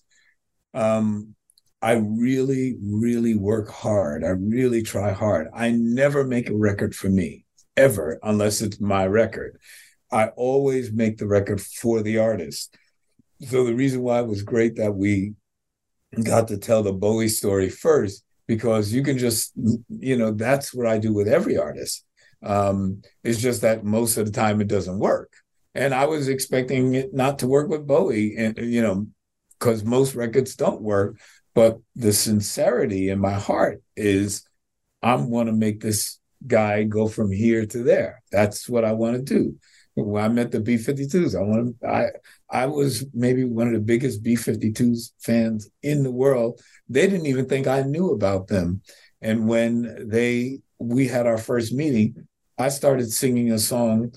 I really, really work hard. I really try hard. I never make a record for me, ever, unless it's my record. I always make the record for the artist. So the reason why it was great that we got to tell the Bowie story first, because you can just, that's what I do with every artist. It's just that most of the time it doesn't work. And I was expecting it not to work with Bowie, and because most records don't work. But the sincerity in my heart is, I want to make this guy go from here to there. That's what I want to do. When I met the B-52s, I was maybe one of the biggest B-52s fans in the world. They didn't even think I knew about them. And when we had our first meeting, I started singing a song.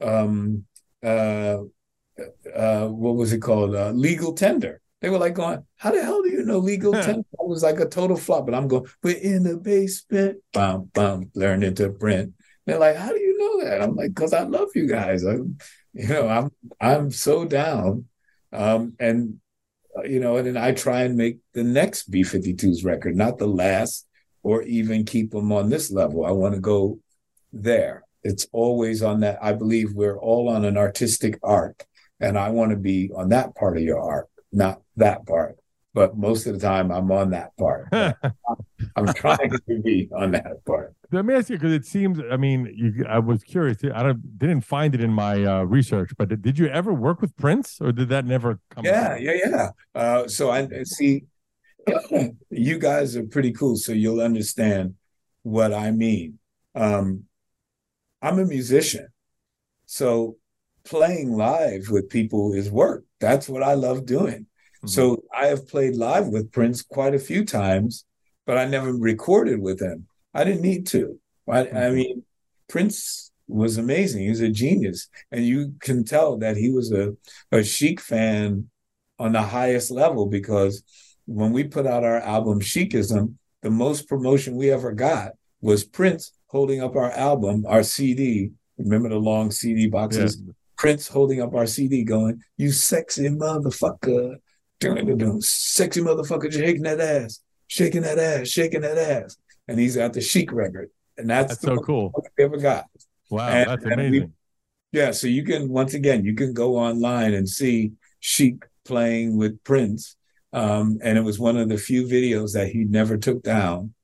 What was it called? Legal Tender. They were like going, how the hell do you know Legal Tender? It was like a total flop. But I'm going, we're in the basement, bum, bum, learning to print. They're like, how do you know that? I'm like, because I love you guys. I'm so down. And then I try and make the next B-52s record, not the last, or even keep them on this level. I want to go there. It's always on that. I believe we're all on an artistic arc, and I want to be on that part of your arc, not that part. But most of the time, I'm on that part. I'm trying to be on that part. Let me ask you, because it seems, I was curious. Didn't find it in my research, but did you ever work with Prince, or did that never come up? Yeah. So I see, you guys are pretty cool, so you'll understand what I mean. I'm a musician, so playing live with people is work. That's what I love doing. Mm-hmm. So I have played live with Prince quite a few times, but I never recorded with him. I didn't need to. I mean, Prince was amazing. He was a genius. And you can tell that he was a Chic fan on the highest level, because when we put out our album Chicism, the most promotion we ever got was Prince holding up our album, our CD. Remember the long CD boxes? Yeah. Prince holding up our CD going, you sexy motherfucker. Sexy motherfucker, shaking that ass, shaking that ass, shaking that ass. And he's at the Chic record. And that's so cool. We ever got. Wow, that's amazing. So you can, once again, you can go online and see Chic playing with Prince. And it was one of the few videos that he never took down.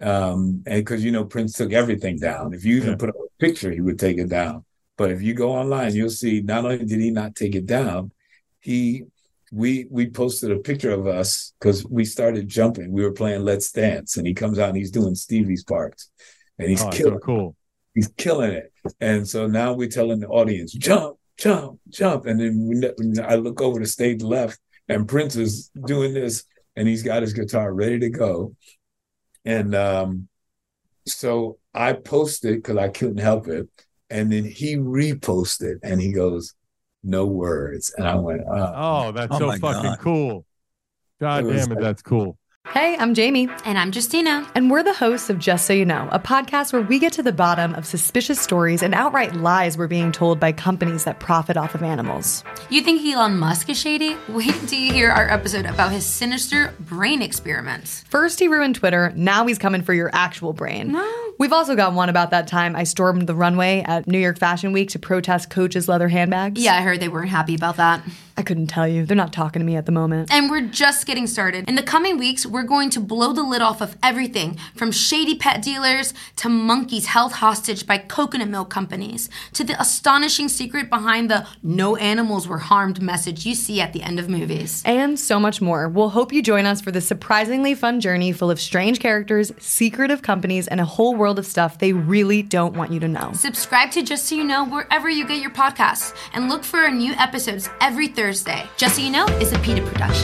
And because Prince took everything down. If you even put up a picture, he would take it down. But if you go online, you'll see not only did he not take it down, we posted a picture of us because we started jumping. We were playing Let's Dance, and he comes out and he's doing Stevie's parts, and he's killing. So cool. He's killing it. And so now we're telling the audience, jump, jump, jump. And then I look over the stage left, and Prince is doing this, and he's got his guitar ready to go. And so I posted because I couldn't help it. And then he reposted, and he goes, "No words." And I went, "Oh, that's so fucking cool! God damn it, that's cool." Hey, I'm Jamie. And I'm Justina. And we're the hosts of Just So You Know, a podcast where we get to the bottom of suspicious stories and outright lies we're being told by companies that profit off of animals. You think Elon Musk is shady? Wait till you hear our episode about his sinister brain experiments. First he ruined Twitter, now he's coming for your actual brain. No. We've also got one about that time I stormed the runway at New York Fashion Week to protest Coach's leather handbags. Yeah, I heard they weren't happy about that. I couldn't tell you. They're not talking to me at the moment. And we're just getting started. In the coming weeks, we're going to blow the lid off of everything from shady pet dealers to monkeys held hostage by coconut milk companies to the astonishing secret behind the "no animals were harmed" message you see at the end of movies. And so much more. We'll hope you join us for this surprisingly fun journey full of strange characters, secretive companies, and a whole world of stuff they really don't want you to know. Subscribe to Just So You Know wherever you get your podcasts and look for our new episodes every Thursday. Just So You Know is a PETA production.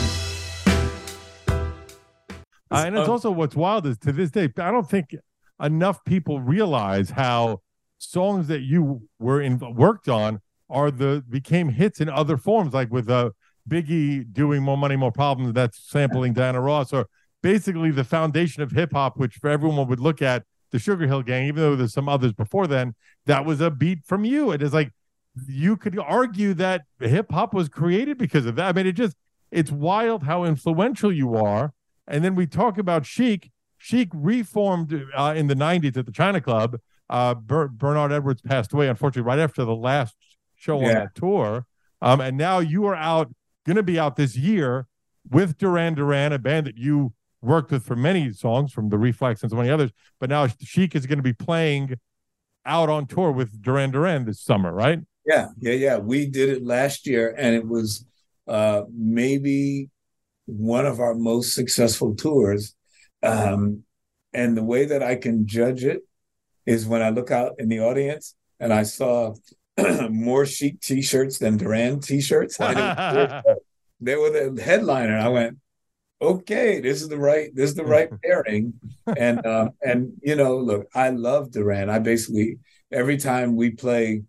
And it's also what's wild is to this day, I don't think enough people realize how songs that you worked on became hits in other forms, like with Biggie doing "More Money, More Problems," that's sampling Diana Ross, or basically the foundation of hip hop, which for everyone would look at the Sugar Hill Gang, even though there's some others before then, that was a beat from you. It is like, you could argue that hip hop was created because of that. I mean, it's wild how influential you are. And then we talk about Chic. Chic reformed in the 90s at the China Club. Bernard Edwards passed away, unfortunately, right after the last show on that tour. And now you are going to be out this year with Duran Duran, a band that you worked with for many songs, from the Reflex and so many others. But now Chic is going to be playing out on tour with Duran Duran this summer, right? Yeah. We did it last year, and it was maybe one of our most successful tours. And the way that I can judge it is when I look out in the audience and I saw more Chic t-shirts than Duran t-shirts. They were the headliner. I went, okay, this is the right pairing. And look, I love Duran. I basically, every time we play,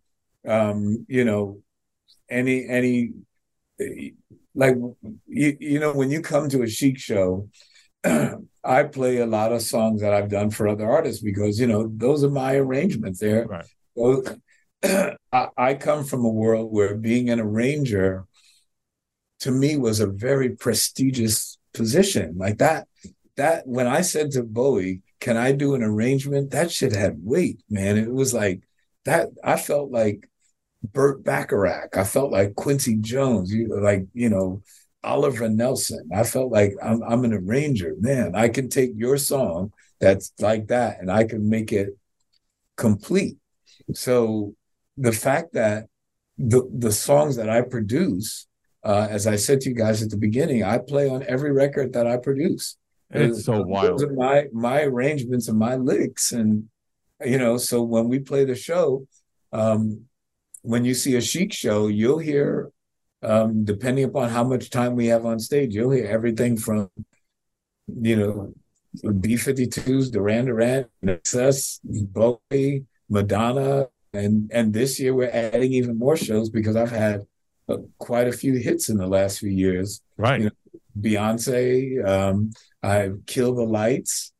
any like, when you come to a Chic show, I play a lot of songs that I've done for other artists because, those are my arrangements there. Right. So, I come from a world where being an arranger to me was a very prestigious position. Like that when I said to Bowie, "Can I do an arrangement?" That shit had weight, man. It was like that. I felt like Burt Bacharach. I felt like Quincy Jones, Oliver Nelson. I felt like I'm an arranger. Man, I can take your song that's like that and I can make it complete. So the fact that the songs that I produce, as I said to you guys at the beginning, I play on every record that I produce. It's so wild. Those are my arrangements and my licks. And, so when we play the show, when you see a Chic show, you'll hear, depending upon how much time we have on stage, you'll hear everything from, B-52s, Duran Duran, Excess, Bowie, Madonna. And this year we're adding even more shows because I've had quite a few hits in the last few years. Right. Beyonce, I've Kill the Lights.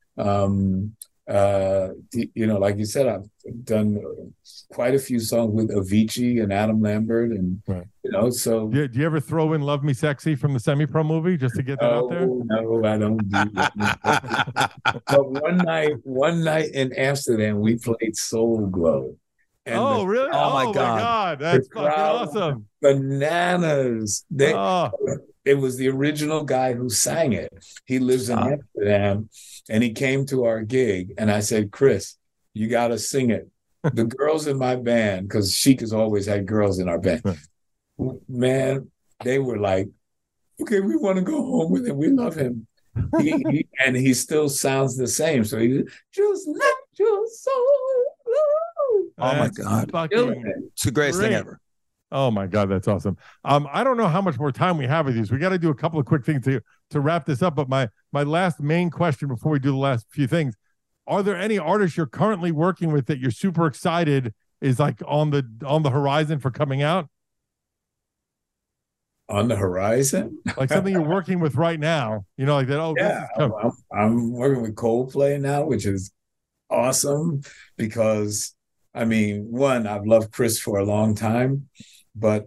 Like you said, I've done quite a few songs with Avicii and Adam Lambert, and so. Do you ever throw in "Love Me Sexy" from the Semi-Pro movie just to get that out there? No, I don't do that. But one night in Amsterdam, we played Soul Glow. And really? Oh my God, that's fucking awesome! Bananas. it was the original guy who sang it. He lives in Amsterdam, and he came to our gig, and I said, Chris, you got to sing it. The girls in my band, because Chic has always had girls in our band, man, they were like, okay, we want to go home with him. We love him. And he still sounds the same. So he just let your soul blow. Oh my God. It's the greatest thing ever. Oh my God, that's awesome. I don't know how much more time we have with these. We got to do a couple of quick things to wrap this up. But my last main question before we do the last few things, are there any artists you're currently working with that you're super excited is like on the horizon for coming out? On the horizon? Like something you're working with right now, like that. Oh, yeah, I'm working with Coldplay now, which is awesome because, I mean, one, I've loved Chris for a long time, but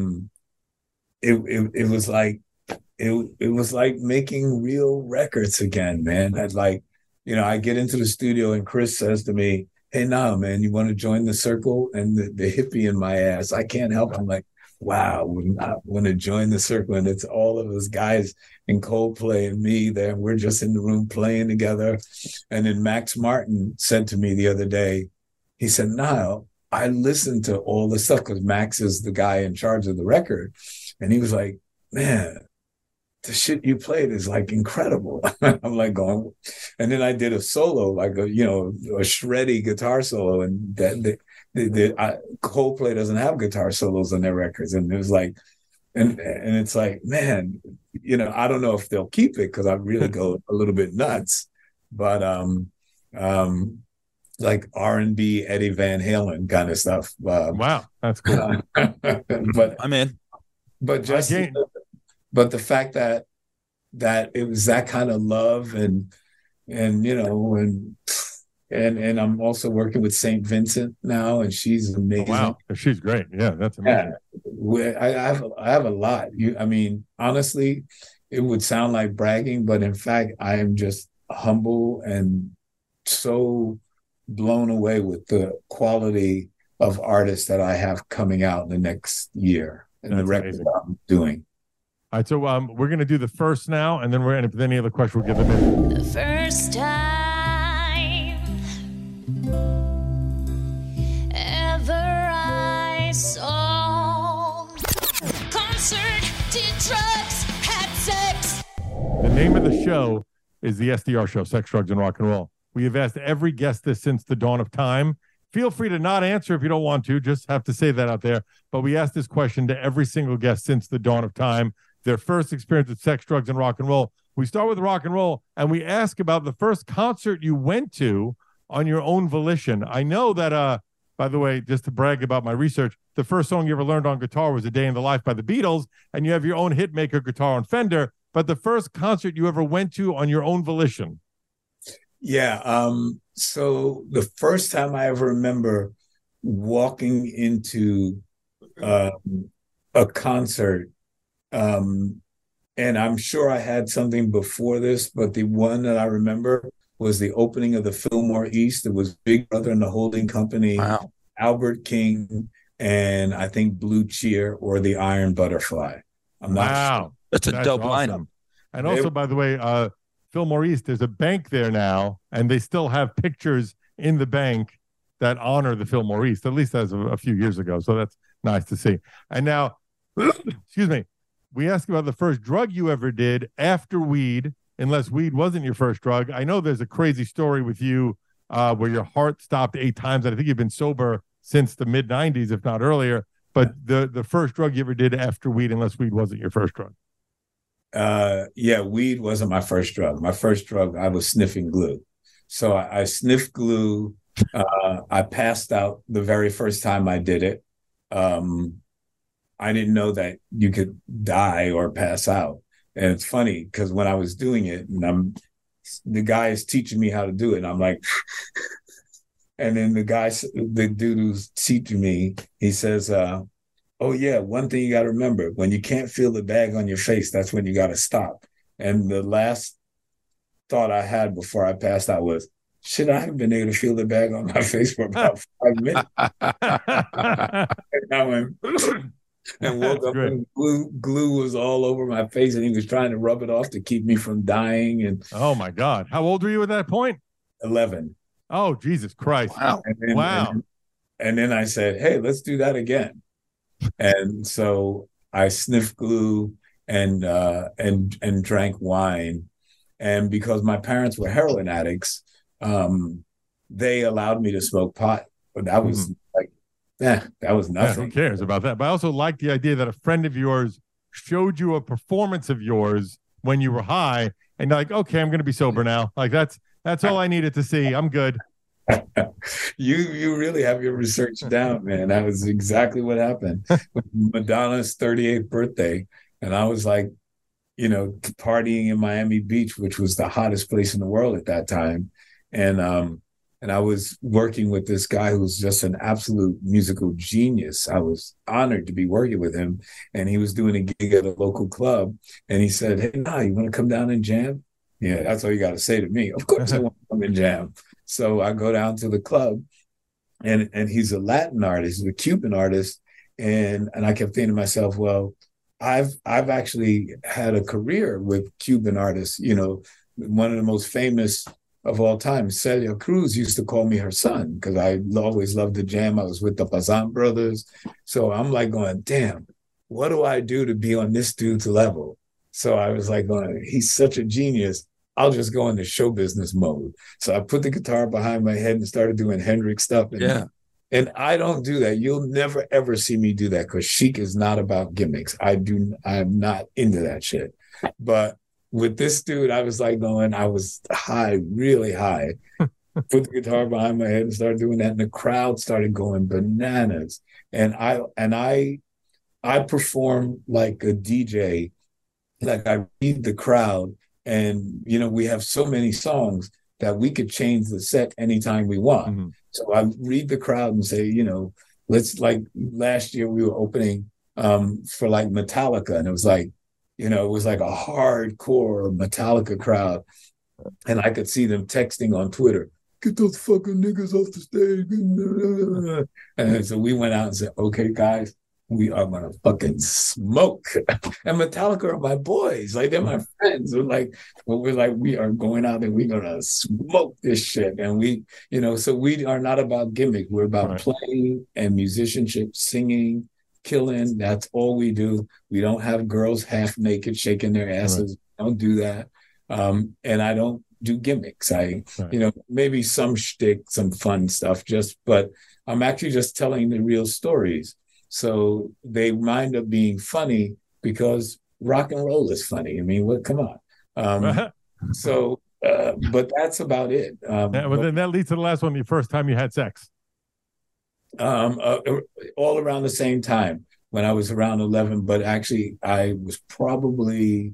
it was like it was like making real records again, man. I'd like, I get into the studio and Chris says to me, "Hey, now, man, you want to join the circle?" And the hippie in my ass, I can't help it. I'm like, wow, I want to join the circle. And it's all of us guys in Coldplay and me there. We're just in the room playing together. And then Max Martin said to me the other day, he said, Niall, I listened to all the stuff because Max is the guy in charge of the record. And he was like, man, the shit you played is like incredible. I'm like going, and then I did a solo, like a shreddy guitar solo. And Coldplay doesn't have guitar solos on their records. And it was like, and it's like, man, I don't know if they'll keep it because I really go a little bit nuts, but like R&B Eddie Van Halen kind of stuff. Wow, that's cool. But I'm in. But just but the fact that it was that kind of love and I'm also working with St. Vincent now, and she's amazing. Oh, wow, she's great. Yeah, that's amazing. Yeah, I have a lot. I mean, honestly, it would sound like bragging, but in fact, I am just humble and so blown away with the quality of artists that I have coming out in the next year and the records I'm doing. All right, so we're going to do the first now, and then if there's any other question, we'll give them in. The first time ever I saw concert, did drugs, had sex. The name of the show is the SDR Show, Sex, Drugs, and Rock and Roll. We have asked every guest this since the dawn of time. Feel free to not answer if you don't want to, just have to say that out there. But we asked this question to every single guest since the dawn of time. Their first experience with sex, drugs, and rock and roll. We start with rock and roll, and we ask about the first concert you went to on your own volition. I know that, by the way, just to brag about my research, the first song you ever learned on guitar was A Day in the Life by the Beatles, and you have your own hitmaker guitar on Fender, but the first concert you ever went to on your own volition. Yeah, so the first time I ever remember walking into a concert, and I'm sure I had something before this, but the one that I remember was the opening of the Fillmore East. It was Big Brother and the Holding Company, wow. Albert King, and I think Blue Cheer or the Iron Butterfly. I'm not sure. That's a dope awesome lineup. And also, by the way, Fillmore East, there's a bank there now, and they still have pictures in the bank that honor the Fillmore East, at least as of a few years ago. So that's nice to see. And now, excuse me, we asked about the first drug you ever did after weed, unless weed wasn't your first drug. I know there's a crazy story with you where your heart stopped 8 times. And I think you've been sober since the mid-90s, if not earlier. But the first drug you ever did after weed, unless weed wasn't your first drug. Yeah, weed wasn't my first drug. My first drug, I was sniffing glue. So I sniffed glue. I passed out the very first time I did it. I didn't know that you could die or pass out. And it's funny because when I was doing it, and the guy is teaching me how to do it, and I'm like, and then the dude who's teaching me, he says, oh yeah, one thing you got to remember, when you can't feel the bag on your face, that's when you got to stop. And the last thought I had before I passed out was, shit, I haven't been able to feel the bag on my face for about 5 minutes. And I went, and woke up and glue was all over my face, and he was trying to rub it off to keep me from dying. And oh my God, how old were you at that point? 11. Oh, Jesus Christ! Wow. And then I said, "Hey, let's do that again." And so I sniffed glue and drank wine, and because my parents were heroin addicts, they allowed me to smoke pot. But that was that was nothing. Who cares about that? But I also like the idea that a friend of yours showed you a performance of yours when you were high, and you're like, okay, I'm going to be sober now. Like that's all I needed to see. I'm good. You really have your research down, man. That was exactly what happened with Madonna's 38th birthday, and I was like, partying in Miami Beach, which was the hottest place in the world at that time, and I was working with this guy who was just an absolute musical genius. I was honored to be working with him, and he was doing a gig at a local club, and he said, "Hey, you want to come down and jam?" Yeah, that's all you got to say to me. Of course I want to come and jam. So I go down to the club, and he's a Latin artist, he's a Cuban artist. And I kept thinking to myself, well, I've actually had a career with Cuban artists. One of the most famous of all time, Celia Cruz, used to call me her son because I always loved to jam. I was with the Bazan brothers. So I'm like going, damn, what do I do to be on this dude's level? So I was like, he's such a genius. I'll just go into show business mode. So I put the guitar behind my head and started doing Hendrix stuff. And I don't do that. You'll never, ever see me do that because Chic is not about gimmicks. I'm not into that shit. But with this dude, I was like I was high, really high. Put the guitar behind my head and started doing that. And the crowd started going bananas. And I perform like a DJ, like I read the crowd. And, we have so many songs that we could change the set anytime we want. Mm-hmm. So I read the crowd and say, let's, like last year we were opening for like Metallica. And it was like, it was like a hardcore Metallica crowd. And I could see them texting on Twitter, "Get those fucking niggas off the stage." And so we went out and said, "Okay, guys, we are gonna fucking smoke." And Metallica are my boys, like they're my friends. We are going out and we're gonna smoke this shit. And we, so we are not about gimmick. We're about playing and musicianship, singing, killing. That's all we do. We don't have girls half naked shaking their asses. Right. Don't do that. And I don't do gimmicks. Maybe some shtick, some fun stuff. But I'm actually just telling the real stories. So they wind up being funny because rock and roll is funny. I mean, come on. But that's about it. Then that leads to the last one, the first time you had sex. All around the same time when I was around 11, but actually I was probably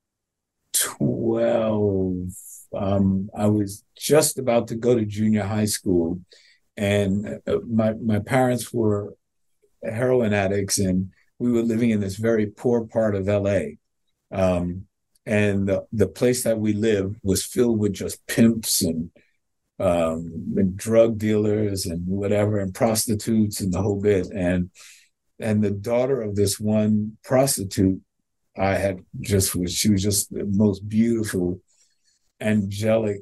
12. I was just about to go to junior high school, and my parents were heroin addicts, and we were living in this very poor part of LA. And the place that we lived was filled with just pimps and drug dealers and whatever, and prostitutes and the whole bit. And the daughter of this one prostitute she was just the most beautiful, angelic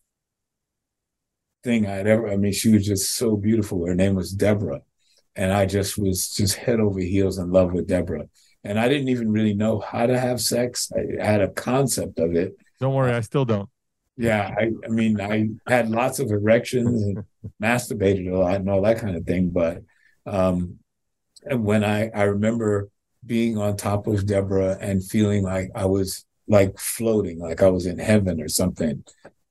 thing she was just so beautiful. Her name was Deborah. And I just was head over heels in love with Deborah. And I didn't even really know how to have sex. I had a concept of it. Don't worry, I still don't. Yeah, I had lots of erections and masturbated a lot and all that kind of thing. But when I remember being on top of Deborah and feeling like I was like floating, like I was in heaven or something.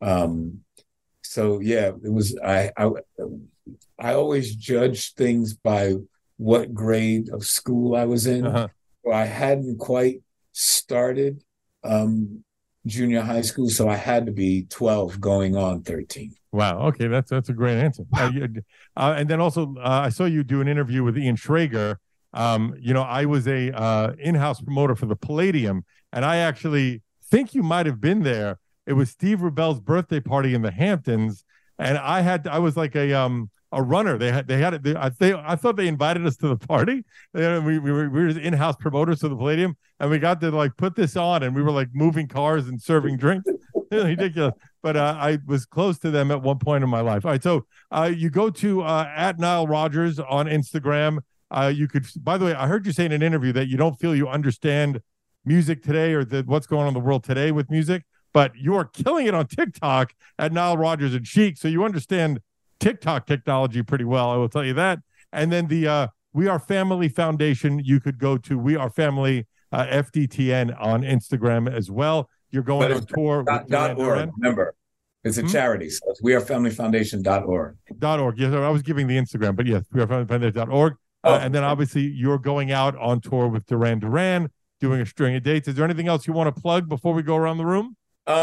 So yeah, it was, I always judged things by what grade of school I was in. Uh-huh. So I hadn't quite started junior high school, so I had to be 12 going on 13. Wow. Okay, that's a great answer. And then also, I saw you do an interview with Ian Schrager. I was a in-house promoter for the Palladium, and I actually think you might have been there. It was Steve Rebell's birthday party in the Hamptons, and I was like a a runner. They had it. I thought they invited us to the party. And we were in-house promoters to the Palladium, and we got to like put this on, and we were like moving cars and serving drinks. Ridiculous. But I was close to them at one point in my life. All right, so you go to at Nile Rodgers on Instagram. You could, by the way, I heard you say in an interview that you don't feel you understand music today or what's going on in the world today with music, but you are killing it on TikTok at Nile Rodgers and Chic. So you understand TikTok technology pretty well. I will tell you that. And then the We Are Family Foundation, you could go to We Are Family FDTN on Instagram as well. You're going on tour. .org, remember. It's a charity. So it's wearefamilyfoundation.org. .org. Yes, I was giving the Instagram, but yes, wearefamilyfoundation.org. And then obviously you're going out on tour with Duran Duran, doing a string of dates. Is there anything else you want to plug before we go around the room?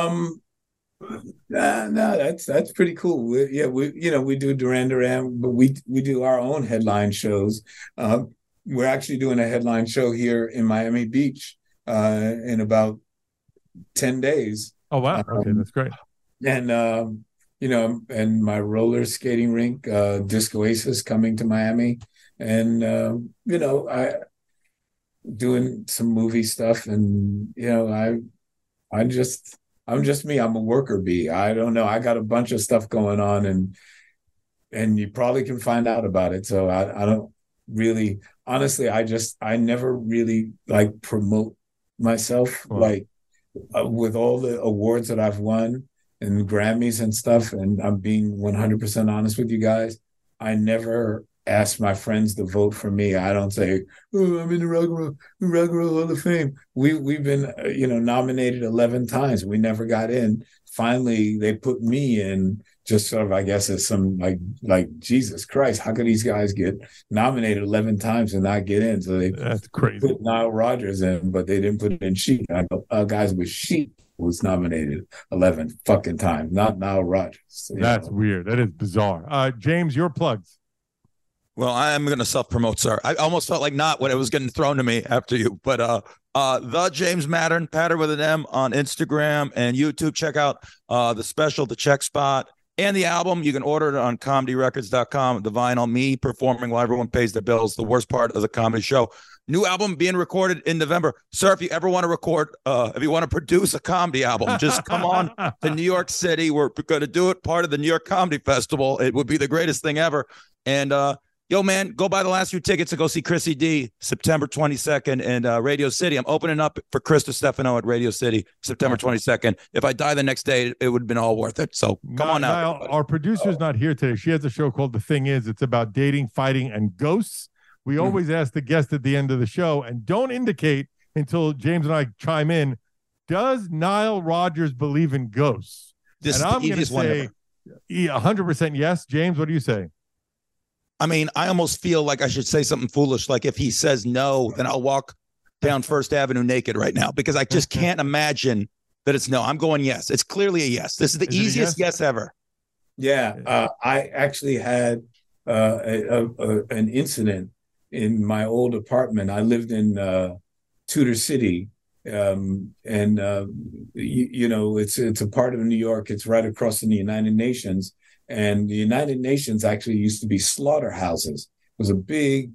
No, that's pretty cool. We do Duran Duran, but we do our own headline shows. We're actually doing a headline show here in Miami Beach in about 10 days. Oh wow! Okay, that's great. And and my roller skating rink, Disco Aces, coming to Miami, and I doing some movie stuff, and I'm just me. I'm a worker bee. I don't know. I got a bunch of stuff going on, and you probably can find out about it. So I don't really, honestly, I never really like promote myself with all the awards that I've won and Grammys and stuff. And I'm being 100% honest with you guys. I never ask my friends to vote for me. I don't say, "Oh, I'm in the Rock and Roll Hall of Fame." We've been nominated 11 times. We never got in. Finally, they put me in, just sort of, I guess, as some like Jesus Christ, how could these guys get nominated 11 times and not get in? So that's crazy. Put Nile Rodgers in, but they didn't put it in Chic. I go, guys with Chic was nominated 11 fucking times, not Nile Rodgers. That's weird. That is bizarre. James, your plugs. Well, I am going to self-promote, sir. I almost felt like not when it was getting thrown to me after you. But the James Mattern, Pattern with an M, on Instagram and YouTube. Check out the special, The Check Spot, and the album. You can order it on comedyrecords.com. The vinyl, me performing while everyone pays their bills. The worst part of the comedy show. New album being recorded in November. Sir, if you ever want to record, if you want to produce a comedy album, just come on to New York City. We're going to do it part of the New York Comedy Festival. It would be the greatest thing ever. And yo, man, go buy the last few tickets to go see Chrissy D, September 22nd in Radio City. I'm opening up for Chris Stefano at Radio City, September 22nd. If I die the next day, it would have been all worth it. So come on out. Our producer's not here today. She has a show called The Thing Is. It's about dating, fighting, and ghosts. We always ask the guest at the end of the show, and don't indicate until James and I chime in, does Nile Rodgers believe in ghosts? This and is I'm going to say 100% yes. James, what do you say? I mean, I almost feel like I should say something foolish. Like if he says no, then I'll walk down First Avenue naked right now, because I just can't imagine that it's no. I'm going yes. It's clearly a yes. This is the easiest yes ever. Yeah. I actually had an incident in my old apartment. I lived in Tudor City. It's a part of New York. It's right across from the United Nations. And the United Nations actually used to be slaughterhouses. It was a big,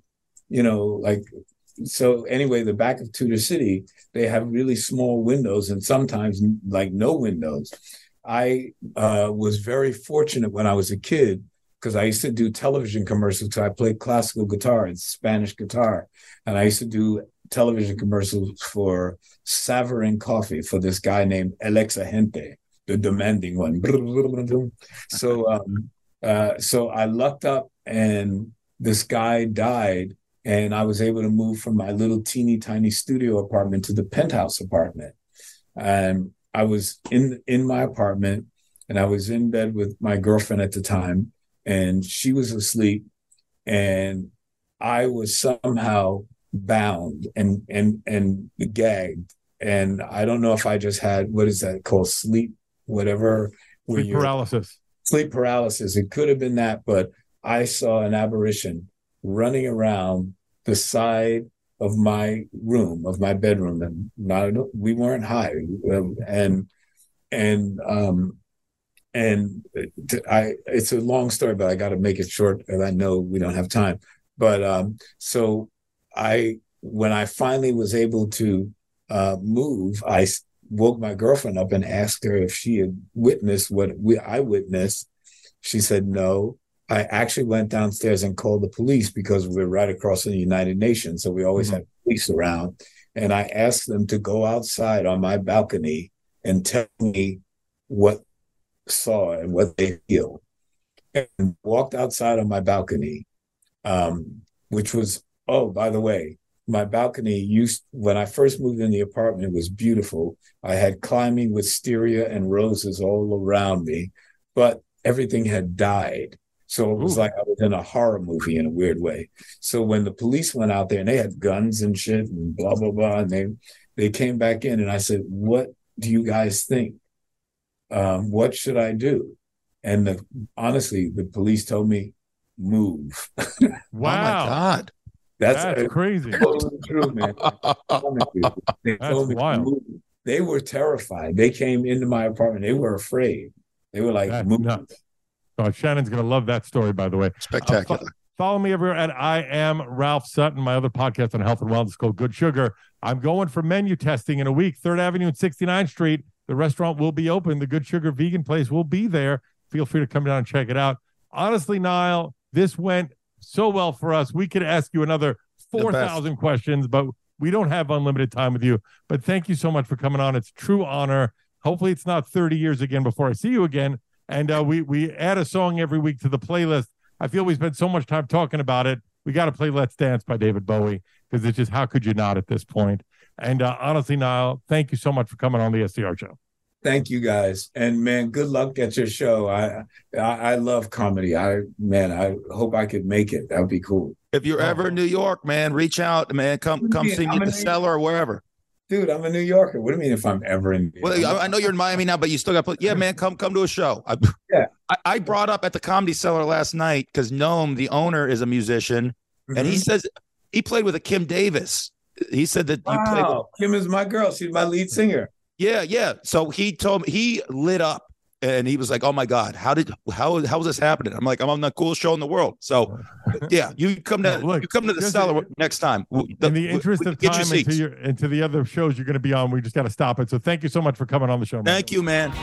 so anyway, the back of Tudor City, they have really small windows and sometimes like no windows. I was very fortunate when I was a kid, because I used to do television commercials. So I played classical guitar and Spanish guitar. And I used to do television commercials for Savarin Coffee for this guy named Alexa Gente, the demanding one. So I lucked up and this guy died, and I was able to move from my little teeny tiny studio apartment to the penthouse apartment. And I was in my apartment, and I was in bed with my girlfriend at the time, and she was asleep, and I was somehow bound and gagged. And I don't know if I just had, what is that called? Sleep paralysis. Sleep paralysis. It could have been that, but I saw an apparition running around the side of my room, of my bedroom, and we weren't high, and And it's a long story, but I got to make it short, and I know we don't have time. But so when I finally was able to move, I woke my girlfriend up and asked her if she had witnessed what I witnessed. She said no. I actually went downstairs and called the police because we're right across from the United Nations, so we always have police around. And I asked them to go outside on my balcony and tell me what saw and what they feel. And walked outside on my balcony, which was, oh, by the way, my balcony when I first moved in the apartment, it was beautiful. I had climbing wisteria and roses all around me, but everything had died. So it was like I was in a horror movie in a weird way. So when the police went out there and they had guns and shit and blah, blah, blah, and they came back in and I said, what do you guys think? What should I do? And honestly, the police told me, move. Wow. Oh my God. That's crazy. Totally true, man. They told me wild. to move. They were terrified. They came into my apartment. They were afraid. They were like, That's move. nuts. Oh, Shannon's going to love that story, by the way. Spectacular. Follow me everywhere at I Am Ralph Sutton, my other podcast on health and wellness called Good Sugar. I'm going for menu testing in a week, 3rd Avenue and 69th Street. The restaurant will be open. The Good Sugar vegan place will be there. Feel free to come down and check it out. Honestly, Niall, this went so well for us. We could ask you another 4,000 questions, but we don't have unlimited time with you. But thank you so much for coming on. It's a true honor. Hopefully it's not 30 years again before I see you again. And we add a song every week to the playlist. I feel we spent so much time talking about it. We got to play Let's Dance by David Bowie because it's just, how could you not at this point? And honestly, Niall, thank you so much for coming on the SDR show. Thank you, guys. And man, good luck at your show. I love comedy. I hope I could make it. That would be cool. If you're ever in New York, man, reach out, man. Come see me at the Cellar or wherever. Dude, I'm a New Yorker. What do you mean if I'm ever in? Well, I know you're in Miami now, but you still got to. Yeah, man, come to a show. I brought up at the Comedy Cellar last night because Noam, the owner, is a musician, and he says he played with a Kim Davis. He said that you played with Kim is my girl. She's my lead singer. Yeah. So he told me, he lit up and he was like, "Oh my God, how is this happening?" I'm like, "I'm on the coolest show in the world." So yeah, you come to the Cellar next time. In the interest of time into the other shows you're going to be on, we just got to stop it. So thank you so much for coming on the show. Thank you, man.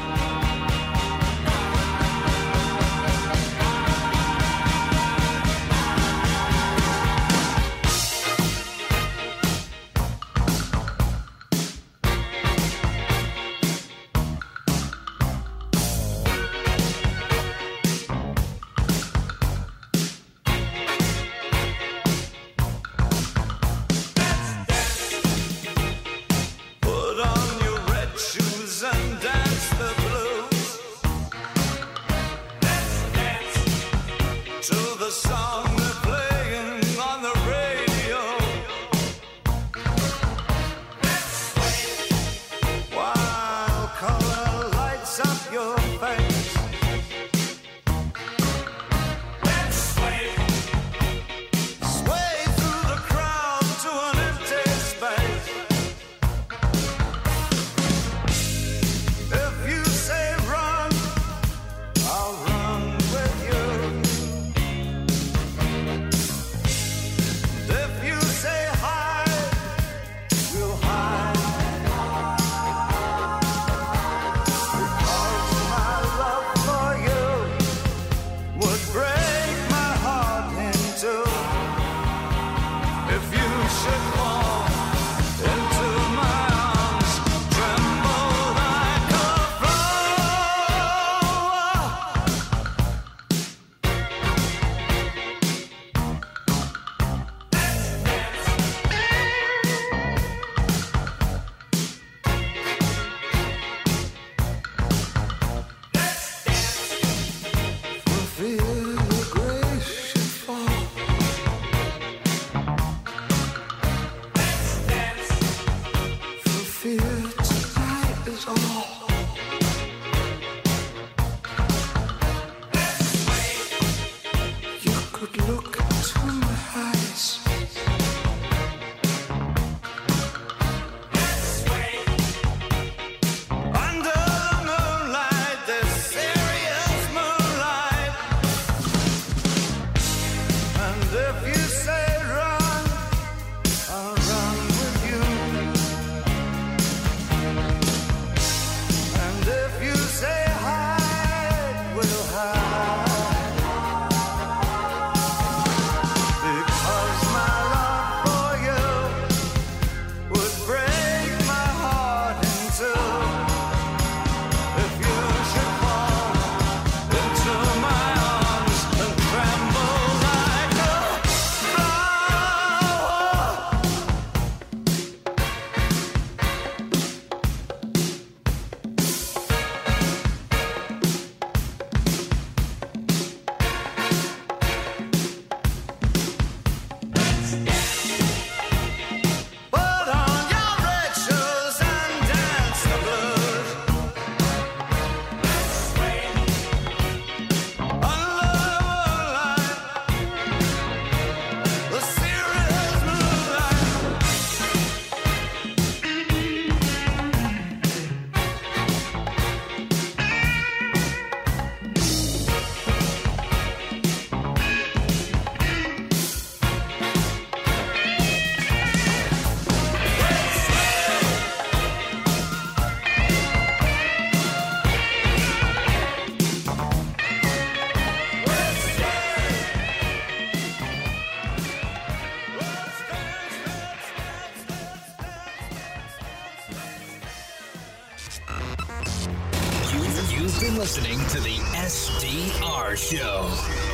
Love listening to the SDR Show.